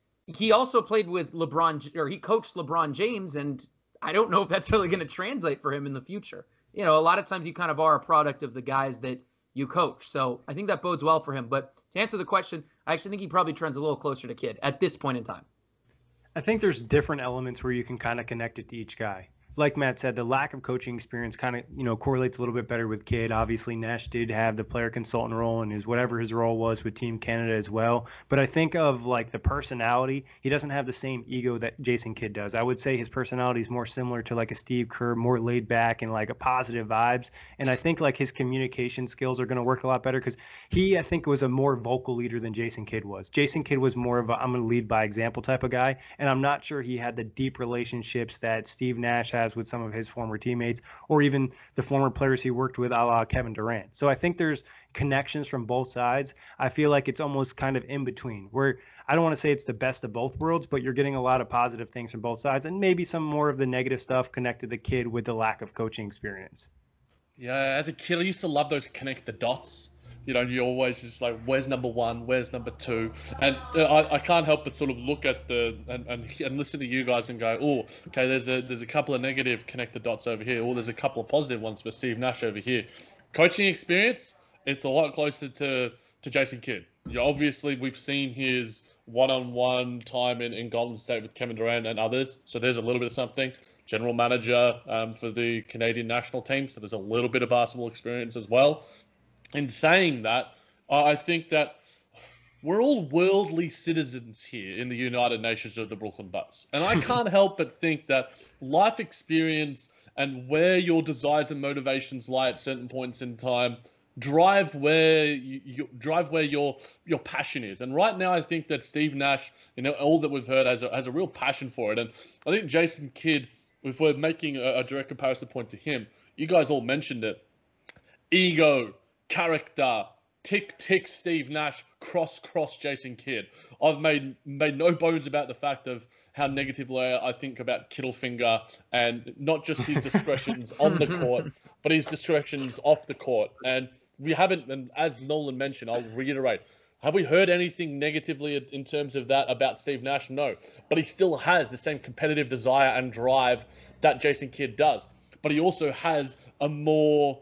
he also played with LeBron, or he coached LeBron James, and I don't know if that's really going to translate for him in the future. You know, a lot of times you kind of are a product of the guys that you coach. So I think that bodes well for him. But to answer the question, I actually think he probably trends a little closer to Kidd at this point in time. I think there's different elements where you can kind of connect it to each guy. Like Matt said, the lack of coaching experience kind of, you know, correlates a little bit better with Kidd. Obviously, Nash did have the player consultant role and his whatever his role was with Team Canada as well. But I think of like the personality, he doesn't have the same ego that Jason Kidd does. I would say his personality is more similar to like a Steve Kerr, more laid back and like a positive vibes. And I think like his communication skills are going to work a lot better because he, I think, was a more vocal leader than Jason Kidd was. Jason Kidd was more of a I'm going to lead by example type of guy. And I'm not sure he had the deep relationships that Steve Nash has with some of his former teammates or even the former players he worked with, a la Kevin Durant. So I think there's connections from both sides. I feel like it's almost kind of in between where I don't want to say it's the best of both worlds, but you're getting a lot of positive things from both sides and maybe some more of the negative stuff connected to the Kidd with the lack of coaching experience. Yeah, as a kid, I used to love those connect the dots. You know, you always just like, where's number one? Where's number two? And uh, I, I can't help but sort of look at the and, and and listen to you guys and go, oh, okay, there's a there's a couple of negative connect the dots over here, or there's a couple of positive ones for Steve Nash over here. Coaching experience, it's a lot closer to to Jason Kidd. You know, obviously, we've seen his one-on-one time in, in Golden State with Kevin Durant and others, so there's a little bit of something. General manager um, for the Canadian national team, so there's a little bit of basketball experience as well. In saying that, I think that we're all worldly citizens here in the United Nations of the Brooklyn Bucks. And I can't help but think that life experience and where your desires and motivations lie at certain points in time drive where you, you drive where your your passion is. And right now, I think that Steve Nash, you know, all that we've heard, has a, has a real passion for it. And I think Jason Kidd, if we're making a, a direct comparison point to him, you guys all mentioned it. Ego, character, tick, tick, Steve Nash, cross, cross, Jason Kidd. I've made made no bones about the fact of how negatively I think about Kittlefinger and not just his discretions on the court, but his discretions off the court. And we haven't, and as Nolan mentioned, I'll reiterate, have we heard anything negatively in terms of that about Steve Nash? No. But he still has the same competitive desire and drive that Jason Kidd does. But he also has a more...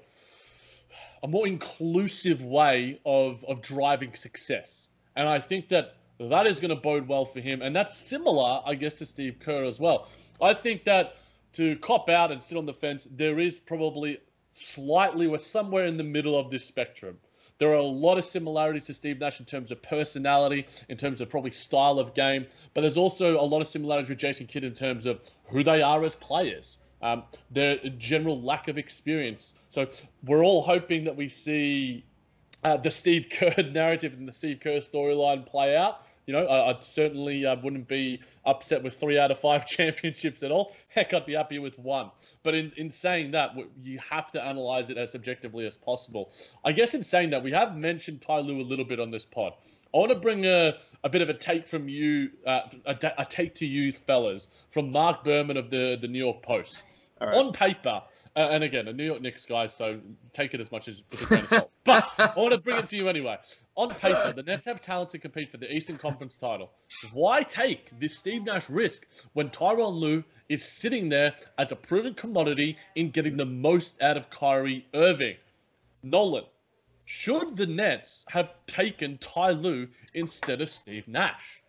a more inclusive way of, of driving success. And I think that that is going to bode well for him. And that's similar, I guess, to Steve Kerr as well. I think that to cop out and sit on the fence, there is probably slightly, we're somewhere in the middle of this spectrum. There are a lot of similarities to Steve Nash in terms of personality, in terms of probably style of game. But there's also a lot of similarities with Jason Kidd in terms of who they are as players. Um, their general lack of experience. So we're all hoping that we see uh, the Steve Kerr narrative and the Steve Kerr storyline play out. You know, I, I certainly uh, wouldn't be upset with three out of five championships at all. Heck, I'd be happy with one. But in, in saying that, you have to analyze it as objectively as possible. I guess in saying that, we have mentioned Ty Lue a little bit on this pod. I want to bring a, a bit of a take from you, uh, a, a take to you fellas, from Mark Berman of the, the New York Post. Right. On paper, uh, and again, a New York Knicks guy, so take it as much as with a grain of salt. But I want to bring it to you anyway. On paper, the Nets have talent to compete for the Eastern Conference title. Why take this Steve Nash risk when Tyronn Lue is sitting there as a proven commodity in getting the most out of Kyrie Irving? Nolan, should the Nets have taken Ty Lue instead of Steve Nash?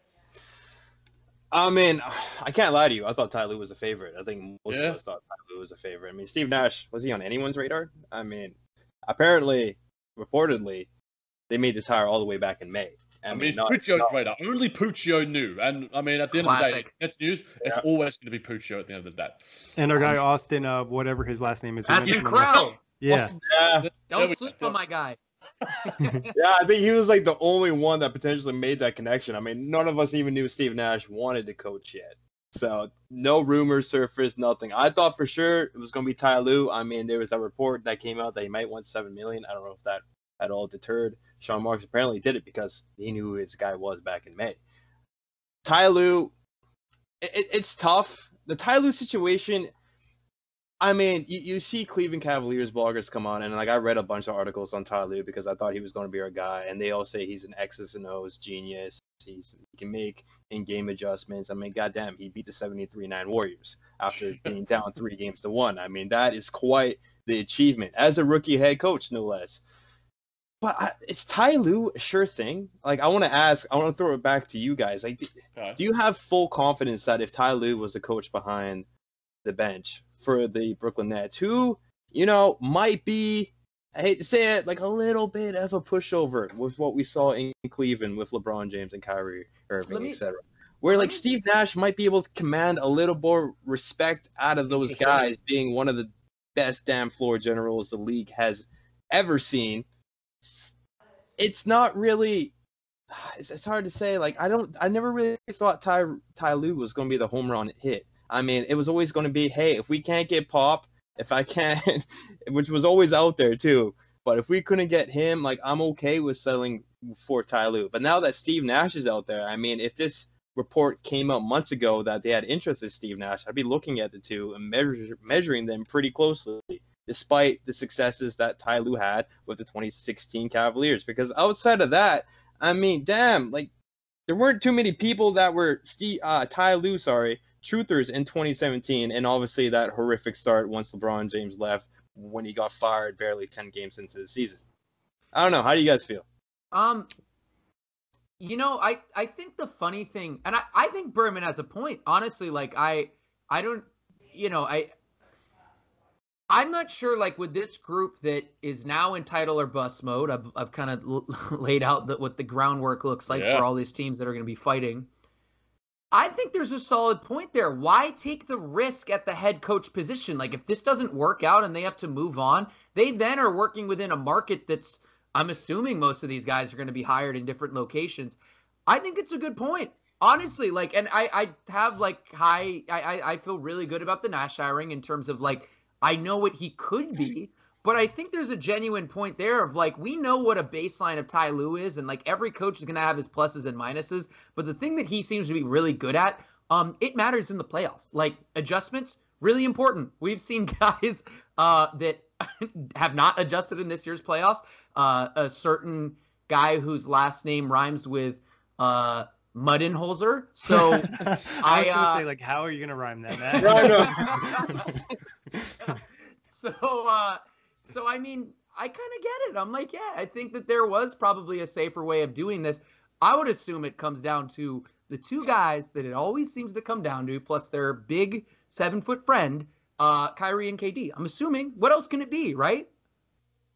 I mean, I can't lie to you. I thought Ty Lue was a favorite. I think most yeah. of us thought Ty Lue was a favorite. I mean, Steve Nash, was he on anyone's radar? I mean, apparently, reportedly, they made this hire all the way back in May. I, I mean, mean Puccio's radar. Only Puccio knew. And, I mean, at the end Classic. of the day, Nets news, yeah. it's always going to be Puccio at the end of the day. And our guy, Austin, uh, whatever his last name is. Matthew Crowell. Yeah. yeah. Don't sleep on my guy. Yeah, I think he was like the only one that potentially made that connection. I mean, none of us even knew Steve Nash wanted to coach yet. So no rumors surfaced, nothing. I thought for sure it was going to be Ty Lue. I mean, there was a report that came out that he might want seven million dollars. I don't know if that at all deterred. Sean Marks apparently did it because he knew who his guy was back in May. Ty Lue, it, it's tough. The Ty Lue situation, I mean, you, you see Cleveland Cavaliers bloggers come on, and like I read a bunch of articles on Ty Lue because I thought he was going to be our guy, and they all say he's an X's and O's genius. He's, he can make in-game adjustments. I mean, goddamn, he beat the seventy-three nine Warriors after being down three games to one. I mean, that is quite the achievement as a rookie head coach, no less. But I, it's Ty Lue a sure thing? Like, I want to ask, I want to throw it back to you guys. Like, do, okay. do you have full confidence that if Ty Lue was the coach behind the bench for the Brooklyn Nets, who, you know, might be, I hate to say it, like a little bit of a pushover with what we saw in Cleveland with LeBron James and Kyrie Irving, et cetera, where like Steve Nash might be able to command a little more respect out of those guys, being one of the best damn floor generals the league has ever seen. It's not really, it's, it's hard to say. Like, I don't, I never really thought Ty, Ty Lue was going to be the home run hit. I mean, it was always going to be, hey, if we can't get Pop, if I can't, which was always out there too. But if we couldn't get him, like, I'm okay with settling for Ty Lue. But now that Steve Nash is out there, I mean, if this report came out months ago that they had interest in Steve Nash, I'd be looking at the two and measure, measuring them pretty closely, despite the successes that Ty Lue had with the twenty sixteen Cavaliers. Because outside of that, I mean, damn, like, there weren't too many people that were Steve, uh, Ty Lue, sorry, truthers in twenty seventeen, and obviously that horrific start once LeBron James left when he got fired barely ten games into the season. I don't know. How do you guys feel? Um, you know, I, I think the funny thing, and I, I think Berman has a point, honestly. Like, I, I don't, you know, I, I'm not sure, like, with this group that is now in title or bust mode, I've, I've kind of l- laid out the, what the groundwork looks like yeah. for all these teams that are going to be fighting. I think there's a solid point there. Why take the risk at the head coach position? Like, if this doesn't work out and they have to move on, they then are working within a market that's, I'm assuming most of these guys are going to be hired in different locations. I think it's a good point. Honestly, like, and I, I have, like, high, I, I feel really good about the Nash hiring in terms of, like, I know what he could be, but I think there's a genuine point there of, like, we know what a baseline of Ty Lue is, and, like, every coach is going to have his pluses and minuses, but the thing that he seems to be really good at, um, it matters in the playoffs. Like, adjustments, really important. We've seen guys uh, that have not adjusted in this year's playoffs. Uh, a certain guy whose last name rhymes with uh, Mudenholzer. So I was I going to uh, say, like, how are you going to rhyme that, man? so, uh, so I mean, I kind of get it. I'm like, yeah, I think that there was probably a safer way of doing this. I would assume it comes down to the two guys that it always seems to come down to, plus their big seven-foot friend, uh, Kyrie and K D. I'm assuming. What else can it be, right?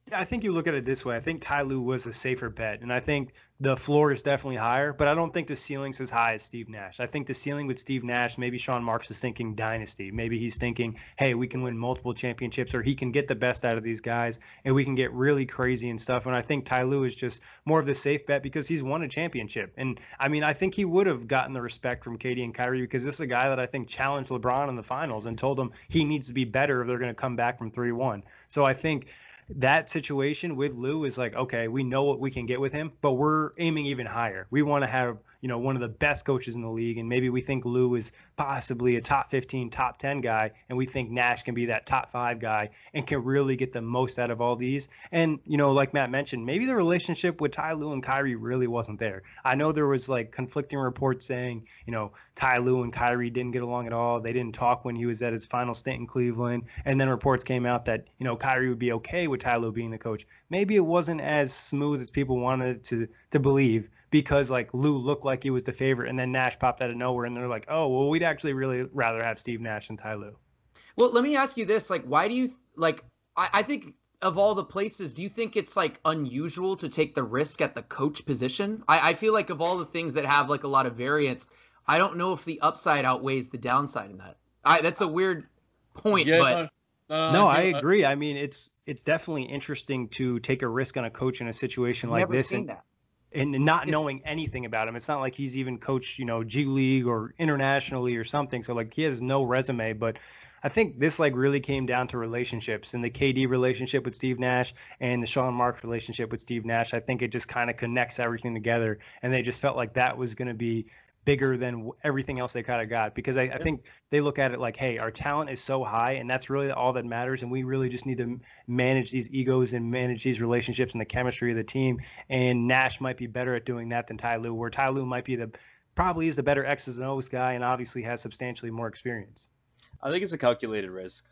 I think you look at it this way. I think Ty Lue was a safer bet, and I think the floor is definitely higher, but I don't think the ceiling's as high as Steve Nash. I think the ceiling with Steve Nash, maybe Sean Marks is thinking dynasty. Maybe he's thinking, hey, we can win multiple championships, or he can get the best out of these guys, and we can get really crazy and stuff. And I think Ty Lue is just more of the safe bet because he's won a championship. And, I mean, I think he would have gotten the respect from K D and Kyrie because this is a guy that I think challenged LeBron in the finals and told him he needs to be better if they're going to come back from three one. So I think that situation with Lue is like, okay, we know what we can get with him, but we're aiming even higher. We want to have, you know, one of the best coaches in the league, and maybe we think Lue is possibly a top fifteen, top ten guy, and we think Nash can be that top five guy and can really get the most out of all these. And, you know, like Matt mentioned, maybe the relationship with Ty Lue and Kyrie really wasn't there. I know there was like conflicting reports saying, you know, Ty Lue and Kyrie didn't get along at all. They didn't talk when he was at his final stint in Cleveland. And then reports came out that, you know, Kyrie would be okay with Ty Lue being the coach. Maybe it wasn't as smooth as people wanted to to believe because like Lue looked like he was the favorite, and then Nash popped out of nowhere, and they're like, oh, well, we'd actually really rather have Steve Nash than Ty Lue. Well, let me ask you this: like, why do you like? I, I think of all the places, do you think it's like unusual to take the risk at the coach position? I, I feel like of all the things that have like a lot of variance, I don't know if the upside outweighs the downside in that. I that's a weird point, Yeah, but no, uh, No, I yeah, uh, agree. I mean, it's it's definitely interesting to take a risk on a coach in a situation like never this. seen and, that. and not knowing anything about him. It's not like he's even coached, you know, G League or internationally or something. So like he has no resume, but I think this like really came down to relationships, and the K D relationship with Steve Nash and the Sean Marks relationship with Steve Nash. I think it just kind of connects everything together, and they just felt like that was going to be bigger than everything else they kind of got, because I, I think they look at it like, hey, our talent is so high, and that's really all that matters, and we really just need to manage these egos and manage these relationships and the chemistry of the team. And Nash might be better at doing that than Ty Lue, where Ty Lue might be the probably is the better X's and O's guy, and obviously has substantially more experience. I think it's a calculated risk.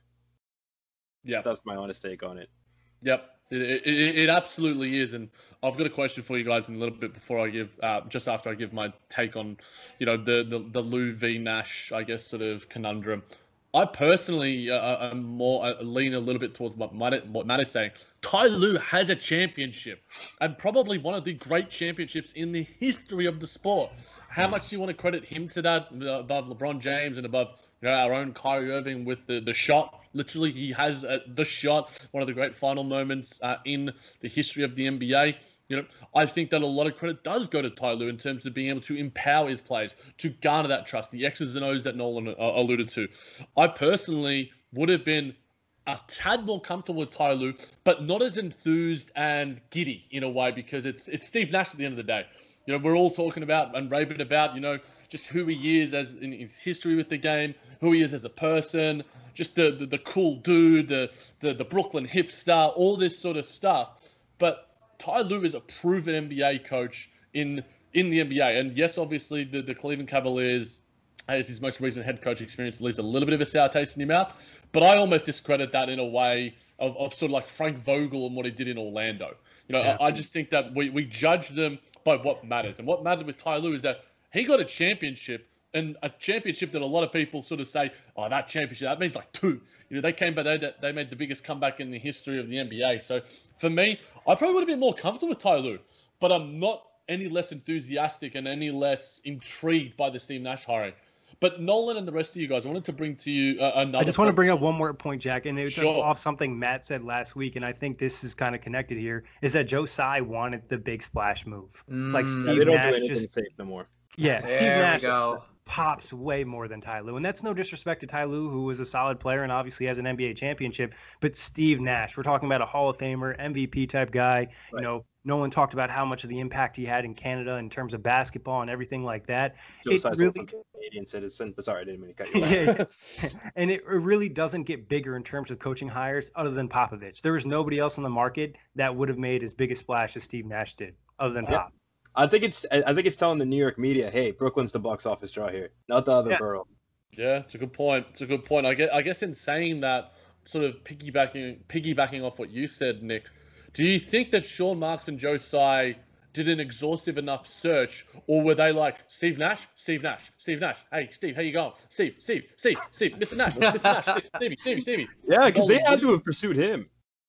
Yeah, that's my honest take on it. Yep, it, it, it absolutely is. And I've got a question for you guys in a little bit before I give, uh, just after I give my take on, you know, the the, the Lue v Nash, I guess, sort of conundrum. I personally uh, am more uh, lean a little bit towards what Matt, what Matt is saying. Ty Lue has a championship, and probably one of the great championships in the history of the sport. How much do you want to credit him to that, above LeBron James and above, you know, our own Kyrie Irving with the, the shot? Literally, he has uh, the shot, one of the great final moments uh, in the history of the N B A. You know, I think that a lot of credit does go to Ty Lue in terms of being able to empower his players, to garner that trust, the X's and O's that Nolan uh, alluded to. I personally would have been a tad more comfortable with Ty Lue, but not as enthused and giddy in a way, because it's it's Steve Nash at the end of the day. You know, we're all talking about and raving about, you know, just who he is as in his history with the game, who he is as a person, just the the, the cool dude, the, the the Brooklyn hipster, all this sort of stuff. But Ty Lue is a proven N B A coach in in the N B A. And yes, obviously, the, the Cleveland Cavaliers, as his most recent head coach experience, leaves a little bit of a sour taste in your mouth. But I almost discredit that in a way of, of sort of like Frank Vogel and what he did in Orlando. You know, yeah. I, I just think that we, we judge them by what matters. And what mattered with Ty Lue is that he got a championship, and a championship that a lot of people sort of say, oh, that championship, that means like two. You know, they came back, they, they made the biggest comeback in the history of the N B A. So for me, I probably would have been more comfortable with Ty Lue, but I'm not any less enthusiastic and any less intrigued by the Steve Nash hiring. But Nolan and the rest of you guys, I wanted to bring to you uh, another. I just want to bring up one more point, Jack, and it's sure. off something Matt said last week, and I think this is kind of connected here, is that Joe Tsai wanted the big splash move. Mm, like Steve yeah, they don't Nash do anything just safe no more. Yeah, there Steve Nash we go. pops way more than Ty Lue, and that's no disrespect to Ty Lue, who was a solid player and obviously has an N B A championship. But Steve Nash, we're talking about a Hall of Famer, M V P type guy. Right. You know, Nolan talked about how much of the impact he had in Canada in terms of basketball and everything like that. Joe Tsai's really, also a Canadian citizen. But sorry, I didn't mean to cut you off. yeah, and it really doesn't get bigger in terms of coaching hires other than Popovich. There was nobody else on the market that would have made as big a splash as Steve Nash did, other than yeah. Pop. I think it's I think it's telling the New York media, hey, Brooklyn's the box office draw here, not the other yeah. borough. Yeah, it's a good point. It's a good point. I guess, I guess in saying that, sort of piggybacking piggybacking off what you said, Nick, do you think that Sean Marks and Joe Tsai did an exhaustive enough search, or were they like, Steve Nash, Steve Nash, Steve Nash, hey, Steve, how you going? Steve, Steve, Steve, Steve, Mister Nash, Mister Nash, Stevie, Stevie, Stevie. Yeah, because they had to have pursued him.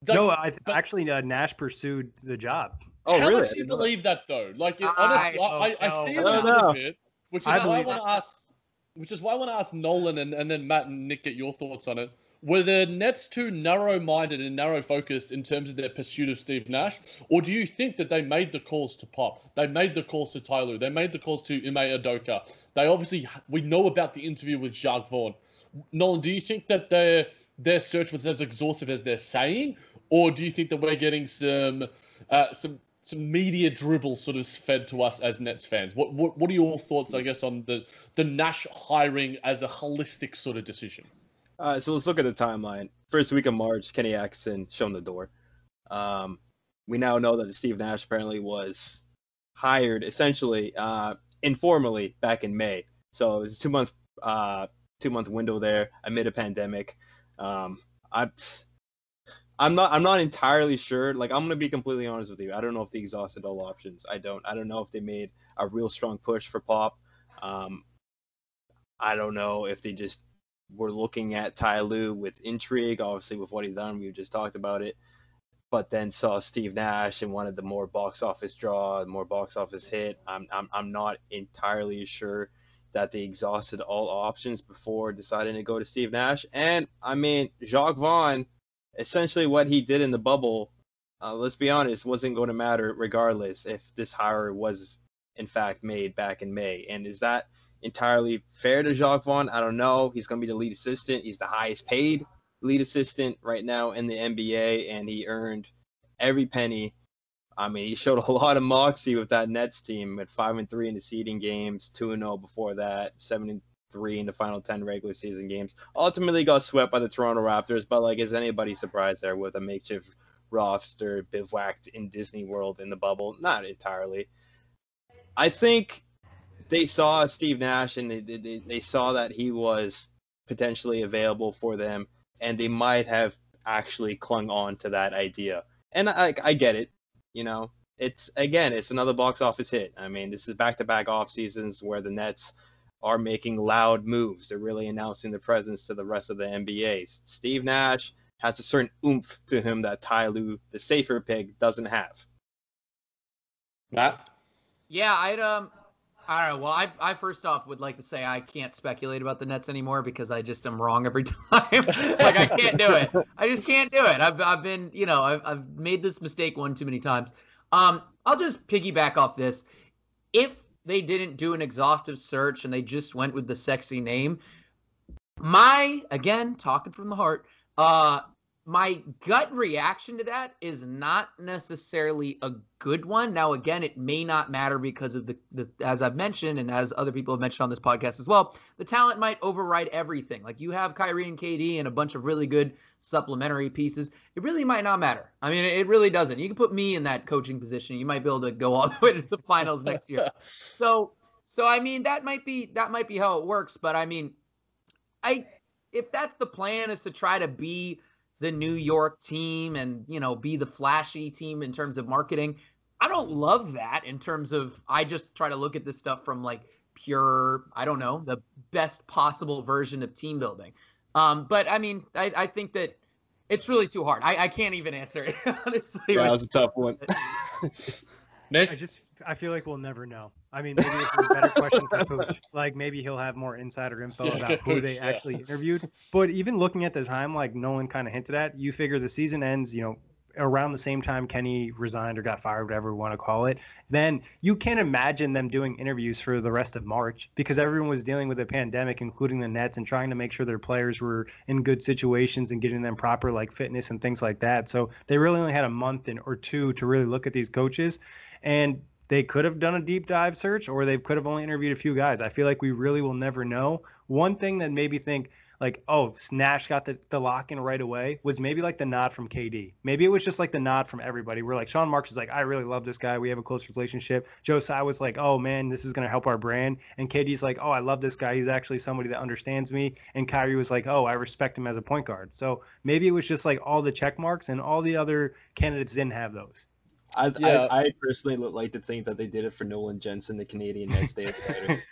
That, no, I but, actually uh, Nash pursued the job. Oh, how really? much do you believe that though? Like, it, I honestly, I, I, I don't see know. it a I don't little know. bit, which is I why I believe want to ask. Which is why I want to ask Nolan and, and then Matt and Nick get your thoughts on it. Were the Nets too narrow-minded and narrow-focused in terms of their pursuit of Steve Nash, or do you think that they made the calls to Pop? They made the calls to Ty Lue. They made the calls to Ime Udoka. They obviously we know about the interview with Jacques Vaughn. Nolan, do you think that their their search was as exhaustive as they're saying, or do you think that we're getting some uh, some some media drivel sort of fed to us as Nets fans? What what what are your thoughts, I guess, on the the Nash hiring as a holistic sort of decision? Uh, so let's look at the timeline. First week of March, Kenny Atkinson shown the door. Um, we now know that Steve Nash apparently was hired essentially uh, informally back in May. So it was a two month uh, two month window there amid a pandemic. Um, I I'm not I'm not entirely sure. Like, I'm gonna be completely honest with you. I don't know if they exhausted all options. I don't I don't know if they made a real strong push for Pop. Um, I don't know if they just were looking at Ty Lue with intrigue, obviously with what he's done. We've just talked about it, but then saw Steve Nash and wanted the more box office draw, more box office hit. I'm I'm I'm not entirely sure that they exhausted all options before deciding to go to Steve Nash. And I mean, Jacques Vaughn, essentially what he did in the bubble, uh, let's be honest, wasn't going to matter regardless if this hire was in fact made back in May. And is that entirely fair to Jacques Vaughn? I don't know. He's going to be the lead assistant. He's the highest paid lead assistant right now in the N B A, and he earned every penny. I mean, he showed a lot of moxie with that Nets team at five and three in the seeding games, two and zero before that, seven and three in the final ten regular season games. Ultimately, got swept by the Toronto Raptors. But like, is anybody surprised there with a makeshift roster bivouacked in Disney World in the bubble? Not entirely. I think they saw Steve Nash and they, they they saw that he was potentially available for them, and they might have actually clung on to that idea. And I I get it, you know. It's again, it's another box office hit. I mean, this is back-to-back off seasons where the Nets are making loud moves. They're really announcing their presence to the rest of the N B A. Steve Nash has a certain oomph to him that Ty Lue, the safer pick, doesn't have. Matt? Yeah, I'd um. All right. Well, I I first off would like to say I can't speculate about the Nets anymore because I just am wrong every time. Like, I can't do it. I just can't do it. I've I've been, you know, I've I've made this mistake one too many times. Um, I'll just piggyback off this. If they didn't do an exhaustive search and they just went with the sexy name, my again talking from the heart, uh, my gut reaction to that is not necessarily a good one. Now, again, it may not matter because of the, the, as I've mentioned, and as other people have mentioned on this podcast as well, the talent might override everything. Like, you have Kyrie and K D and a bunch of really good supplementary pieces. It really might not matter. I mean, it really doesn't. You can put me in that coaching position. You might be able to go all the way to the finals next year. So, so I mean, that might be, that might be how it works. But I mean, I, if that's the plan, is to try to be the New York team and, you know, be the flashy team in terms of marketing, I don't love that in terms of, I just try to look at this stuff from like pure, I don't know, the best possible version of team building. Um, but I mean, I, I think that it's really too hard. I, I can't even answer it, honestly. Yeah, that was a tough one. Nick? I just I feel like we'll never know. I mean, maybe it's a better question for Coach. Like, maybe he'll have more insider info Yeah, about who Coach, they yeah. actually interviewed. But even looking at the time, like Nolan kind of hinted at, you figure the season ends, you know, around the same time Kenny resigned or got fired, whatever we want to call it. Then you can't imagine them doing interviews for the rest of March because everyone was dealing with a pandemic, including the Nets, and trying to make sure their players were in good situations and getting them proper like fitness and things like that. So they really only had a month and, or two to really look at these coaches. And they could have done a deep dive search, or they could have only interviewed a few guys. I feel like we really will never know. One thing that made me think, like, oh, Nash got the, the lock in right away was maybe like the nod from K D. Maybe it was just like the nod from everybody. We're like, Sean Marks is like, I really love this guy. We have a close relationship. Joe Tsai was like, oh, man, this is going to help our brand. And K D's like, oh, I love this guy. He's actually somebody that understands me. And Kyrie was like, oh, I respect him as a point guard. So maybe it was just like all the check marks, and all the other candidates didn't have those. I, Yeah. I I personally would like to think that they did it for Nolan Jensen, the Canadian Nets day writer.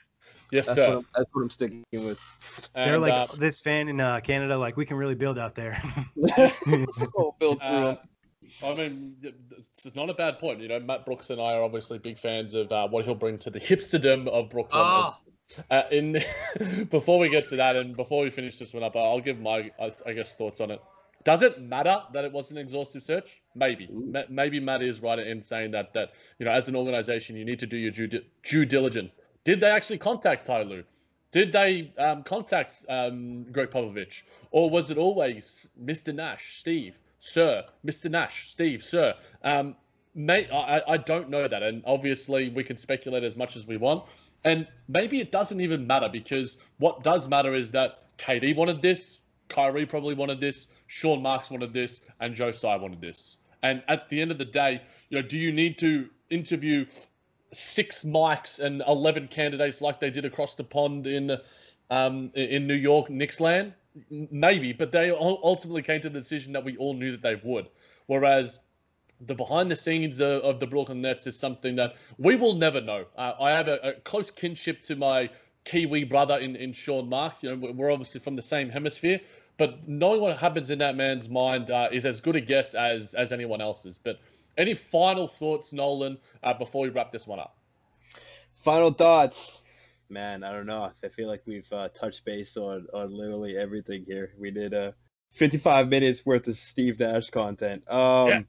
Yes, that's sir. What I'm, that's what I'm sticking with. They're And, like uh, this fan in uh, Canada, like we can really build out there. Oh, build through Uh, them. I mean, it's not a bad point. You know, Matt Brooks and I are obviously big fans of uh, what he'll bring to the hipsterdom of Brooklyn. Oh. Uh, in before we get to that, and before we finish this one up, I'll give my, I guess, thoughts on it. Does it matter that it was an exhaustive search? Maybe. Ma- Maybe Matt is right in saying that that you know, as an organization, you need to do your due, di- due diligence. Did they actually contact Ty Lue? Did they um, contact um, Greg Popovich, or was it always Mister Nash, Steve? Sir, Mister Nash, Steve, sir. Um, mate, I, I don't know that. And obviously we can speculate as much as we want. And maybe it doesn't even matter, because what does matter is that K D wanted this, Kyrie probably wanted this, Sean Marks wanted this, and Joe Tsai wanted this. And at the end of the day, you know, do you need to interview six mics and eleven candidates like they did across the pond in um, in New York, Knicks land? Maybe, but they ultimately came to the decision that we all knew that they would. Whereas the behind the scenes of, of the Brooklyn Nets is something that we will never know. Uh, I have a, a close kinship to my Kiwi brother in, in Sean Marks. You know, we're obviously from the same hemisphere, but knowing what happens in that man's mind uh, is as good a guess as as anyone else's. But any final thoughts, Nolan, uh, before we wrap this one up? Final thoughts. Man, I don't know. I feel like we've uh, touched base on, on literally everything here. We did uh, fifty-five minutes worth of Steve Nash content. Um, yeah.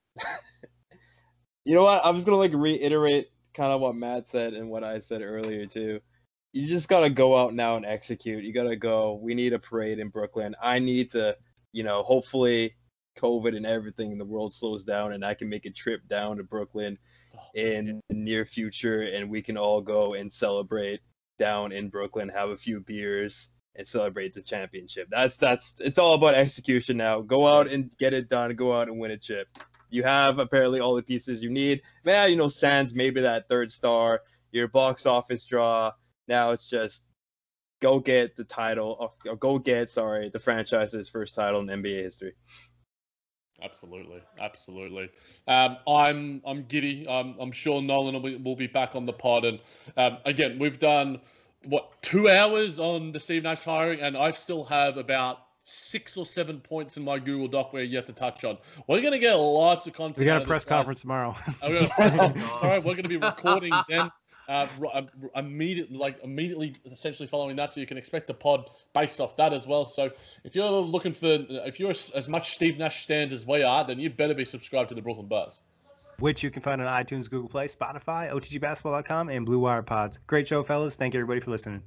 You know what? I'm just going to like reiterate kind of what Matt said and what I said earlier too. You just got to go out now and execute. You got to go. We need a parade in Brooklyn. I need to, you know, hopefully COVID and everything in the world slows down and I can make a trip down to Brooklyn in the near future, and we can all go and celebrate down in Brooklyn, have a few beers, and celebrate the championship. That's that's it's all about execution now. Go out and get it done. Go out and win a chip. You have apparently all the pieces you need. Man, you know, sans maybe that third star, your box office draw. Now it's just go get the title, or go get, sorry, the franchise's first title in N B A history. Absolutely, absolutely. Um, I'm I'm giddy. Um, I'm sure Nolan will be, will be back on the pod. And um, again, we've done what two hours on the Steve Nash hiring, and I still have about six or seven points in my Google Doc we're yet to touch on. We're going to get lots of content. We got out a of press this, guys. conference tomorrow. I'm gonna, oh, all right, we're going to be recording then. Uh, immediately, like immediately, essentially following that, so you can expect the pod based off that as well. So, if you're looking for, if you're as, as much Steve Nash stands as we are, then you better be subscribed to the Brooklyn Buzz, which you can find on iTunes, Google Play, Spotify, O T G basketball dot com, and Blue Wire Pods. Great show, fellas. Thank you, everybody, for listening.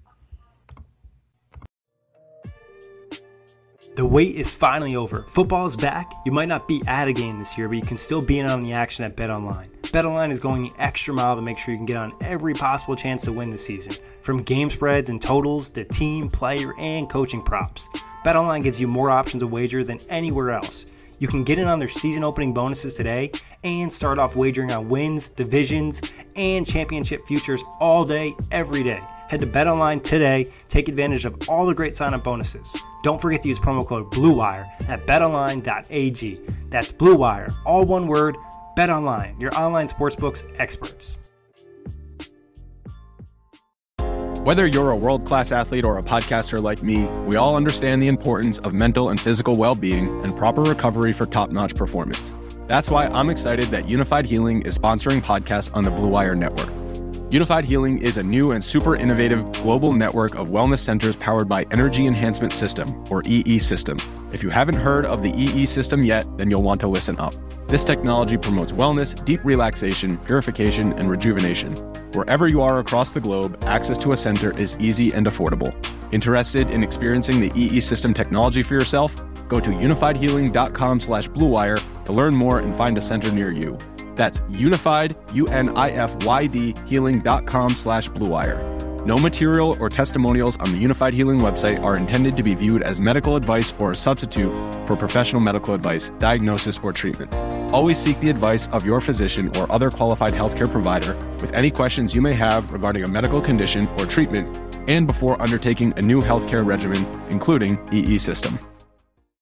The wait is finally over. Football is back. You might not be at a game this year, but you can still be in on the action at BetOnline. BetOnline is going the extra mile to make sure you can get on every possible chance to win this season. From game spreads and totals to team, player, and coaching props. BetOnline gives you more options to wager than anywhere else. You can get in on their season opening bonuses today and start off wagering on wins, divisions, and championship futures all day, every day. Head to BetOnline today. Take advantage of all the great sign-up bonuses. Don't forget to use promo code BlueWire at bet online dot a g. That's BlueWire, all one word. BetOnline, your online sportsbooks experts. Whether you're a world-class athlete or a podcaster like me, we all understand the importance of mental and physical well-being and proper recovery for top-notch performance. That's why I'm excited that Unified Healing is sponsoring podcasts on the Blue Wire Network. Unified Healing is a new and super innovative global network of wellness centers powered by Energy Enhancement System, or E E System. If you haven't heard of the E E System yet, then you'll want to listen up. This technology promotes wellness, deep relaxation, purification, and rejuvenation. Wherever you are across the globe, access to a center is easy and affordable. Interested in experiencing the E E System technology for yourself? Go to unified healing dot com slash blue wire to learn more and find a center near you. That's unified, U N I F Y D, healing dot com slash blue wire. No material or testimonials on the Unified Healing website are intended to be viewed as medical advice or a substitute for professional medical advice, diagnosis, or treatment. Always seek the advice of your physician or other qualified healthcare provider with any questions you may have regarding a medical condition or treatment and before undertaking a new healthcare regimen, including E E System.